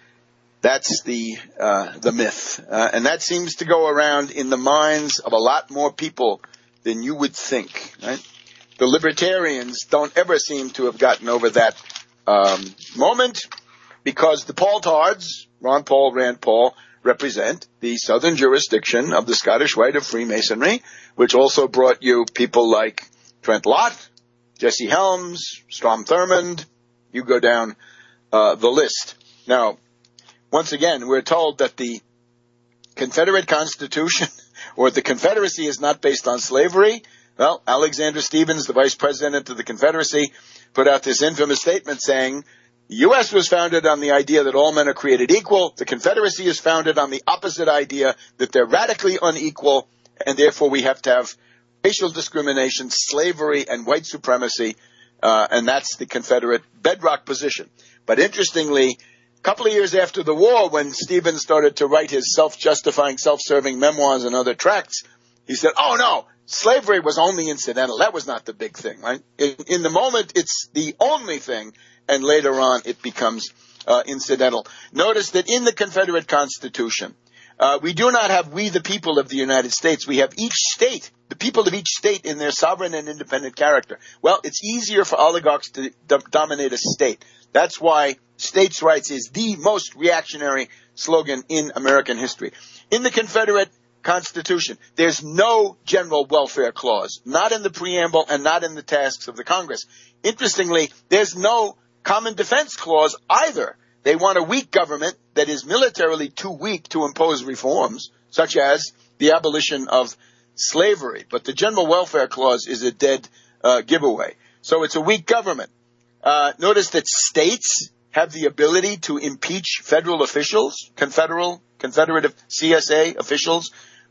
That's the uh, the myth, uh, and that seems to go around in the minds of a lot more people than you would think. Right? The libertarians don't ever seem to have gotten over that um, moment, because the Paul-Tards, Ron Paul, Rand Paul, represent the southern jurisdiction of the Scottish Rite of Freemasonry, which also brought you people like Trent Lott, Jesse Helms, Strom Thurmond. You go down uh, the list. Now, once again, we're told that the Confederate Constitution or the Confederacy is not based on slavery. Well, Alexander Stephens, the Vice President of the Confederacy, put out this infamous statement saying, the U S was founded on the idea that all men are created equal. The Confederacy is founded on the opposite idea, that they're radically unequal, and therefore we have to have racial discrimination, slavery, and white supremacy, uh, and that's the Confederate bedrock position. But interestingly, a couple of years after the war, when Stephens started to write his self-justifying, self-serving memoirs and other tracts, he said, oh, no, slavery was only incidental. That was not the big thing, right? In, in the moment, it's the only thing, and later on it becomes uh, incidental. Notice that in the Confederate Constitution, uh, we do not have we the people of the United States. We have each state, the people of each state in their sovereign and independent character. Well, it's easier for oligarchs to do- dominate a state. That's why states' rights is the most reactionary slogan in American history. In the Confederate Constitution, there's no general welfare clause, not in the preamble and not in the tasks of the Congress. Interestingly, there's no common defense clause either. They want a weak government that is militarily too weak to impose reforms, such as the abolition of slavery. But the general welfare clause is a dead uh, giveaway. So it's a weak government. Uh, notice that states have the ability to impeach federal officials, confederal, confederative C S A officials,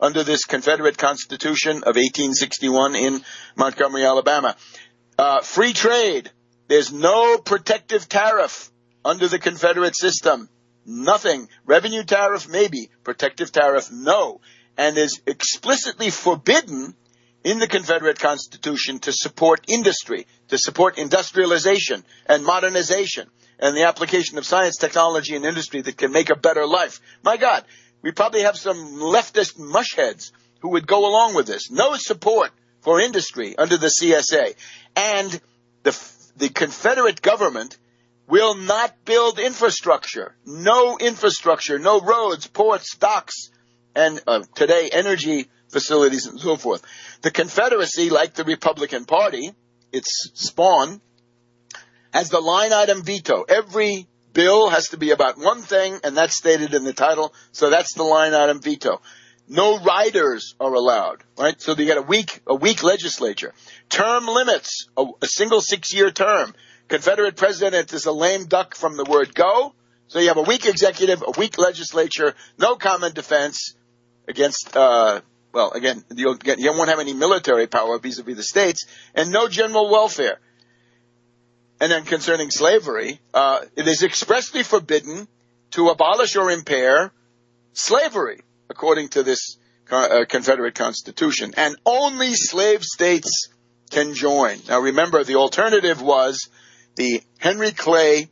under this Confederate Constitution of eighteen sixty-one in Montgomery, Alabama. Uh, free trade. There's no protective tariff under the Confederate system. Nothing. Revenue tariff, maybe. Protective tariff, no. And is explicitly forbidden in the Confederate Constitution to support industry, to support industrialization and modernization and the application of science, technology, and industry that can make a better life. My God, we probably have some leftist mushheads who would go along with this. No support for industry under the C S A. And the, the Confederate government will not build infrastructure. No infrastructure, no roads, ports, docks, and uh, today energy facilities and so forth. The Confederacy, like the Republican Party, its spawn, has the line item veto. Every bill has to be about one thing, and that's stated in the title, so that's the line item veto. No riders are allowed, right? So you get a weak, a weak legislature. Term limits, a, a single six-year term. Confederate president is a lame duck from the word go. So you have a weak executive, a weak legislature, no common defense against, uh, well, again, you'll get, you won't have any military power vis-a-vis the states, and no general welfare. And then concerning slavery, uh, it is expressly forbidden to abolish or impair slavery, according to this uh, Confederate Constitution. And only slave states can join. Now remember, the alternative was the Henry Clay,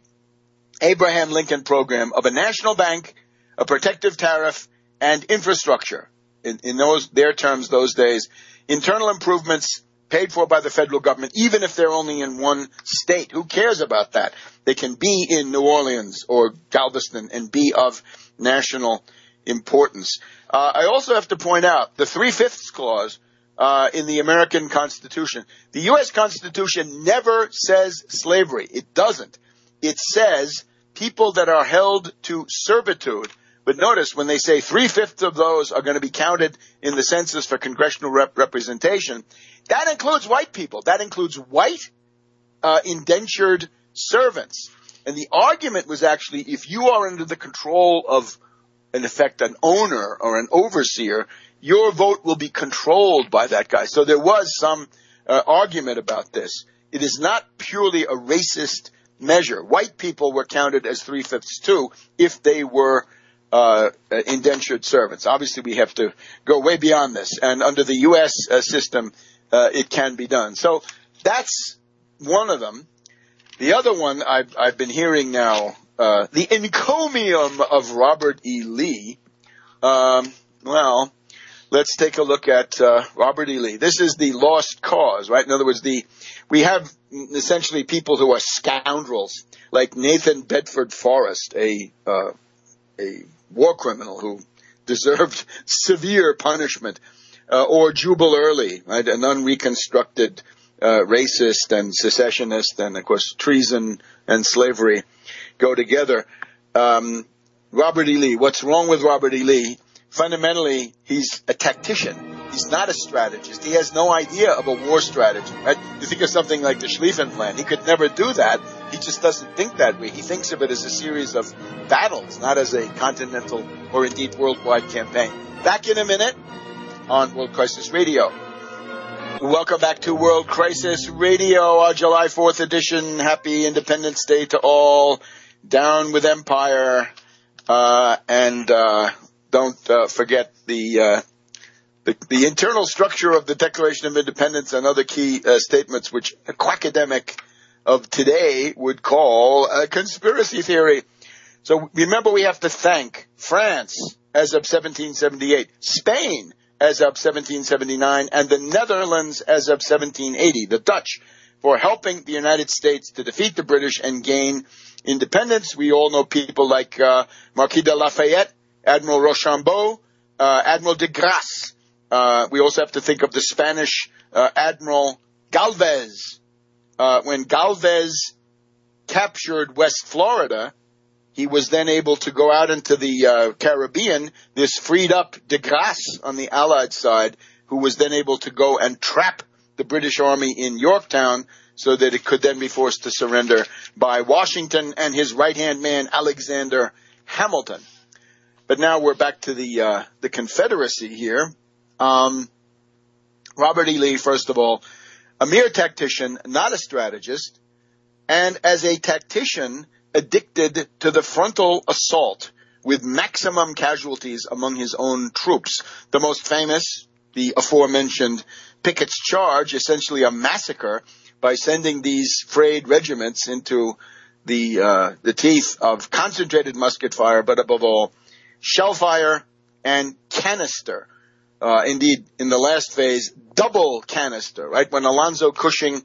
Abraham Lincoln program of a national bank, a protective tariff, and infrastructure. In, in those their terms those days, internal improvements paid for by the federal government, even if they're only in one state. Who cares about that? They can be in New Orleans or Galveston and be of national importance. Uh, I also have to point out the three-fifths clause uh, in the American Constitution. The U S Constitution never says slavery. It doesn't. It says people that are held to servitude. But notice when they say three-fifths of those are going to be counted in the census for congressional rep- representation, that includes white people. That includes white uh, indentured servants. And the argument was actually if you are under the control of, in effect, an owner or an overseer, your vote will be controlled by that guy. So there was some uh, argument about this. It is not purely a racist measure. White people were counted as three-fifths too if they were Uh, indentured servants. Obviously, we have to go way beyond this. And under the U S uh, system, uh, it can be done. So that's one of them. The other one I've, I've been hearing now, uh, the encomium of Robert E. Lee. Um, well, let's take a look at uh, Robert E. Lee. This is the lost cause, right? In other words, the we have essentially people who are scoundrels, like Nathan Bedford Forrest, a uh, a war criminal who deserved severe punishment, uh, or Jubal Early, right, an unreconstructed uh, racist and secessionist, and of course treason and slavery go together. Um, Robert E. Lee, what's wrong with Robert E. Lee? Fundamentally, he's a tactician. He's not a strategist. He has no idea of a war strategy, right? You think of something like the Schlieffen Plan. He could never do that. He just doesn't think that way. He thinks of it as a series of battles, not as a continental or indeed worldwide campaign. Back in a minute on World Crisis Radio. Welcome back to World Crisis Radio, our July fourth edition. Happy Independence Day to all. Down with Empire. Uh, and uh, don't uh, forget the... Uh, The, the internal structure of the Declaration of Independence and other key uh, statements which a quackademic of today would call a conspiracy theory. So remember, we have to thank France as of seventeen seventy-eight, Spain as of seventeen seventy-nine, and the Netherlands as of seventeen eighty, the Dutch, for helping the United States to defeat the British and gain independence. We all know people like uh, Marquis de Lafayette, Admiral Rochambeau, uh, Admiral de Grasse. Uh, we also have to think of the Spanish uh, Admiral Galvez. Uh, when Galvez captured West Florida, he was then able to go out into the uh, Caribbean. This freed up de Grasse on the Allied side, who was then able to go and trap the British Army in Yorktown so that it could then be forced to surrender by Washington and his right-hand man, Alexander Hamilton. But now we're back to the uh, the Confederacy here. Um, Robert E. Lee, first of all, a mere tactician, not a strategist, and as a tactician, addicted to the frontal assault with maximum casualties among his own troops. The most famous, the aforementioned Pickett's Charge, essentially a massacre by sending these frayed regiments into the uh, the teeth of concentrated musket fire, but above all, shell fire and canister. Uh, indeed, in the last phase, double canister, right? When Alonzo Cushing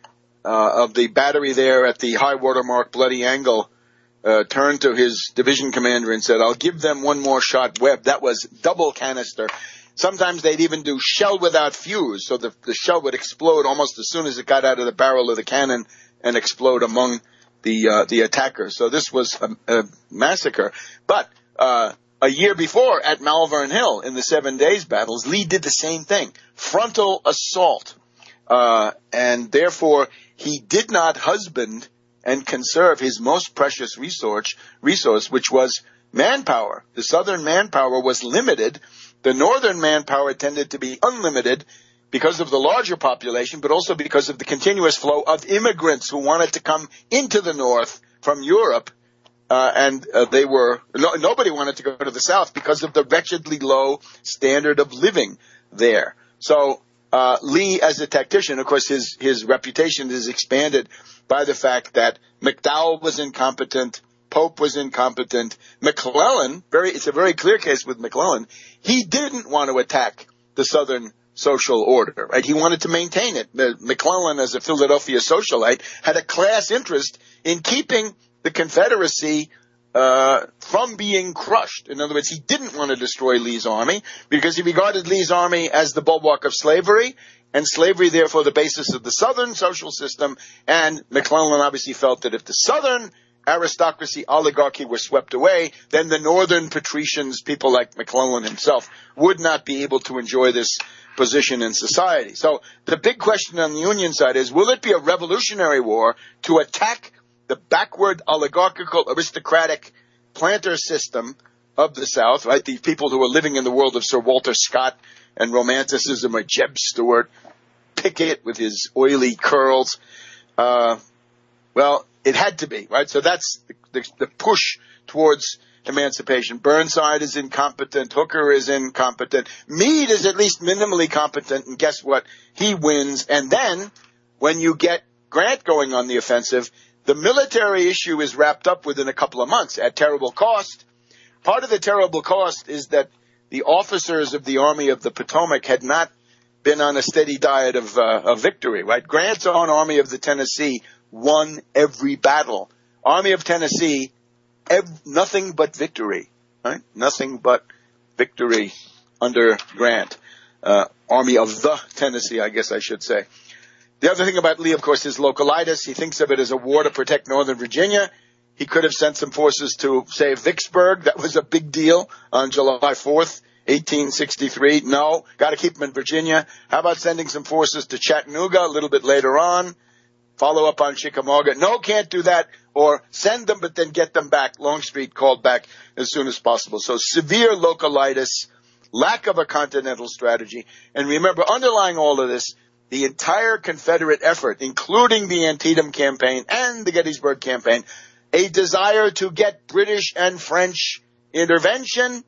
uh, of the battery there at the high watermark Bloody Angle uh, turned to his division commander and said, I'll give them one more shot, Webb. That was double canister. Sometimes they'd even do shell without fuse, so the, the shell would explode almost as soon as it got out of the barrel of the cannon and explode among the uh, the attackers. So this was a, a massacre. But uh, a year before at Malvern Hill in the Seven Days Battles, Lee did the same thing, frontal assault. Uh, and therefore, he did not husband and conserve his most precious resource, resource, which was manpower. The Southern manpower was limited. The Northern manpower tended to be unlimited because of the larger population, but also because of the continuous flow of immigrants who wanted to come into the North from Europe. Uh, and uh, they were no, nobody wanted to go to the South because of the wretchedly low standard of living there. So uh, Lee, as a tactician, of course, his his reputation is expanded by the fact that McDowell was incompetent, Pope was incompetent, McClellan. Very, it's a very clear case with McClellan. He didn't want to attack the Southern social order, right? He wanted to maintain it. McClellan, as a Philadelphia socialite, had a class interest in keeping the Confederacy uh, from being crushed. In other words, he didn't want to destroy Lee's army because he regarded Lee's army as the bulwark of slavery, and slavery, therefore, the basis of the Southern social system. And McClellan obviously felt that if the Southern aristocracy, oligarchy were swept away, then the Northern patricians, people like McClellan himself, would not be able to enjoy this position in society. So the big question on the Union side is, will it be a revolutionary war to attack the backward oligarchical aristocratic planter system of the South, right? These people who are living in the world of Sir Walter Scott and romanticism, or Jeb Stuart, Pickett with his oily curls. Uh, well, it had to be, right? So that's the, the, the push towards emancipation. Burnside is incompetent. Hooker is incompetent. Meade is at least minimally competent, and guess what? He wins. And then when you get Grant going on the offensive, the military issue is wrapped up within a couple of months at terrible cost. Part of the terrible cost is that the officers of the Army of the Potomac had not been on a steady diet of, uh, of victory, right? Grant's own Army of the Tennessee won every battle. Army of Tennessee, ev- nothing but victory, right? Nothing but victory under Grant. Uh, Army of the Tennessee, I guess I should say. The other thing about Lee, of course, is localitis. He thinks of it as a war to protect Northern Virginia. He could have sent some forces to, say, Vicksburg. That was a big deal on July fourth, eighteen sixty-three. No, got to keep them in Virginia. How about sending some forces to Chattanooga a little bit later on? Follow up on Chickamauga. No, can't do that. Or send them, but then get them back. Longstreet called back as soon as possible. So severe localitis, lack of a continental strategy. And remember, underlying all of this, the entire Confederate effort, including the Antietam campaign and the Gettysburg campaign, a desire to get British and French intervention,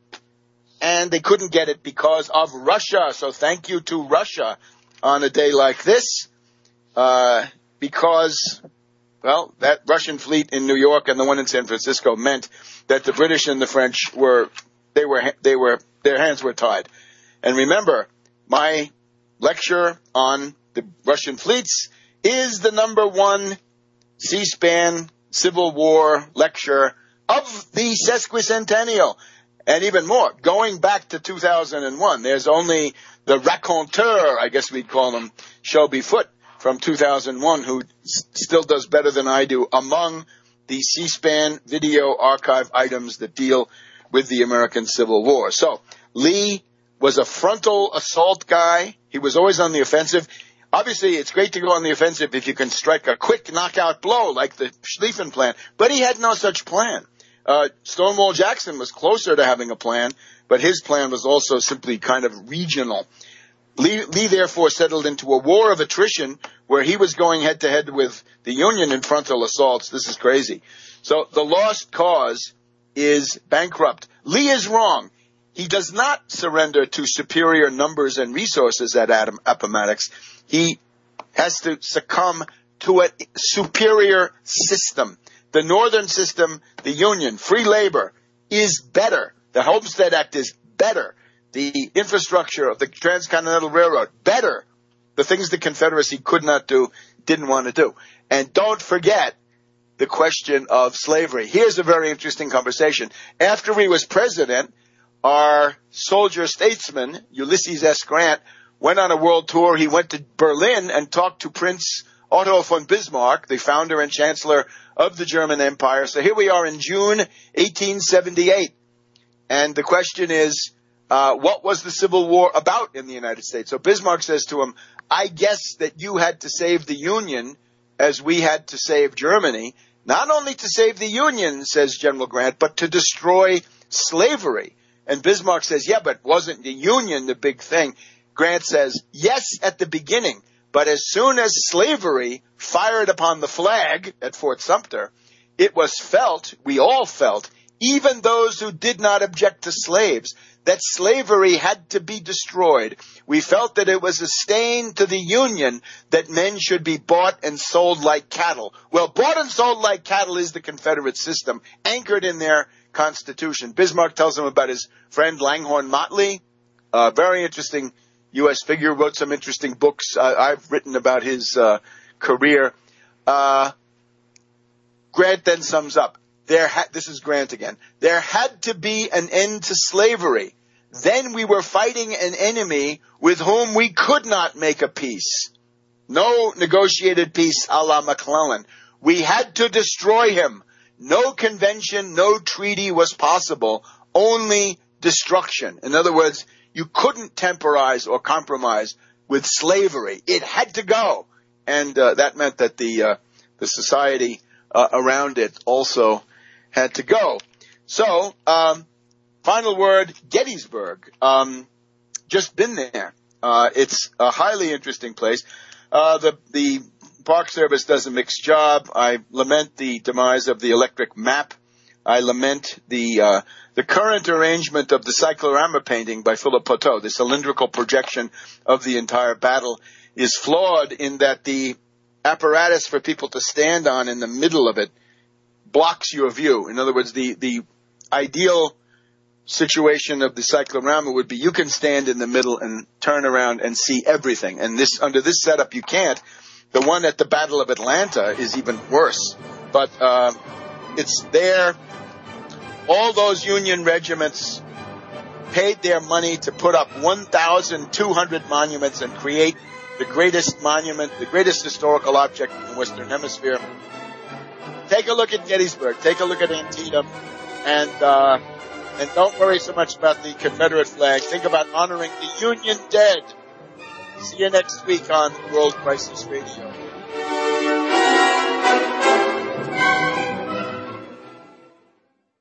and they couldn't get it because of Russia. So thank you to Russia on a day like this, uh, because, well, that Russian fleet in New York and the one in San Francisco meant that the British and the French were, they were, they were, their hands were tied. And remember, my lecture on the Russian fleets is the number one C-SPAN Civil War lecture of the sesquicentennial. And even more, going back to two thousand one, there's only the raconteur, I guess we'd call him, Shelby Foote from two thousand one, who s- still does better than I do among the C-SPAN video archive items that deal with the American Civil War. So Lee was a frontal assault guy. He was always on the offensive. Obviously, it's great to go on the offensive if you can strike a quick knockout blow like the Schlieffen plan, but he had no such plan. Uh, Stonewall Jackson was closer to having a plan, but his plan was also simply kind of regional. Lee, Lee therefore settled into a war of attrition where he was going head-to-head with the Union in frontal assaults. This is crazy. So the lost cause is bankrupt. Lee is wrong. He does not surrender to superior numbers and resources at Appomattox. He has to succumb to a superior system. The Northern system, the Union, free labor, is better. The Homestead Act is better. The infrastructure of the Transcontinental Railroad, better. The things the Confederacy could not do, didn't want to do. And don't forget the question of slavery. Here's a very interesting conversation. After he was president, our soldier statesman, Ulysses S. Grant, went on a world tour. He went to Berlin and talked to Prince Otto von Bismarck, the founder and chancellor of the German Empire. So here we are in June eighteen seventy-eight. And the question is, uh, what was the Civil War about in the United States? So Bismarck says to him, I guess that you had to save the Union as we had to save Germany. Not only to save the Union, says General Grant, but to destroy slavery. And Bismarck says, yeah, but wasn't the Union the big thing? Grant says, yes, at the beginning. But as soon as slavery fired upon the flag at Fort Sumter, it was felt, we all felt, even those who did not object to slaves, that slavery had to be destroyed. We felt that it was a stain to the Union that men should be bought and sold like cattle. Well, bought and sold like cattle is the Confederate system, anchored in their Constitution. Bismarck tells him about his friend Langhorne Motley, a very interesting U S figure, wrote some interesting books. Uh, I've written about his uh, career. Uh, Grant then sums up. There ha- this is Grant again. There had to be an end to slavery. Then we were fighting an enemy with whom we could not make a peace. No negotiated peace a la McClellan. We had to destroy him. No convention, no treaty was possible, only destruction. In other words, you couldn't temporize or compromise with slavery. It had to go. And uh, that meant that the uh, the society uh, around it also had to go. So, um, final word, Gettysburg. Um, just been there. Uh, it's a highly interesting place. Uh, the the Park Service does a mixed job. I lament the demise of the electric map. I lament the uh, the current arrangement of the cyclorama painting by Philip Poteau. The cylindrical projection of the entire battle is flawed in that the apparatus for people to stand on in the middle of it blocks your view. In other words, the, the ideal situation of the cyclorama would be you can stand in the middle and turn around and see everything. And this under this setup, you can't. The one at the Battle of Atlanta is even worse. But uh, it's there. All those Union regiments paid their money to put up one thousand two hundred monuments and create the greatest monument, the greatest historical object in the Western Hemisphere. Take a look at Gettysburg. Take a look at Antietam. And, uh, and don't worry so much about the Confederate flag. Think about honoring the Union dead. See you next week on World Crisis Radio.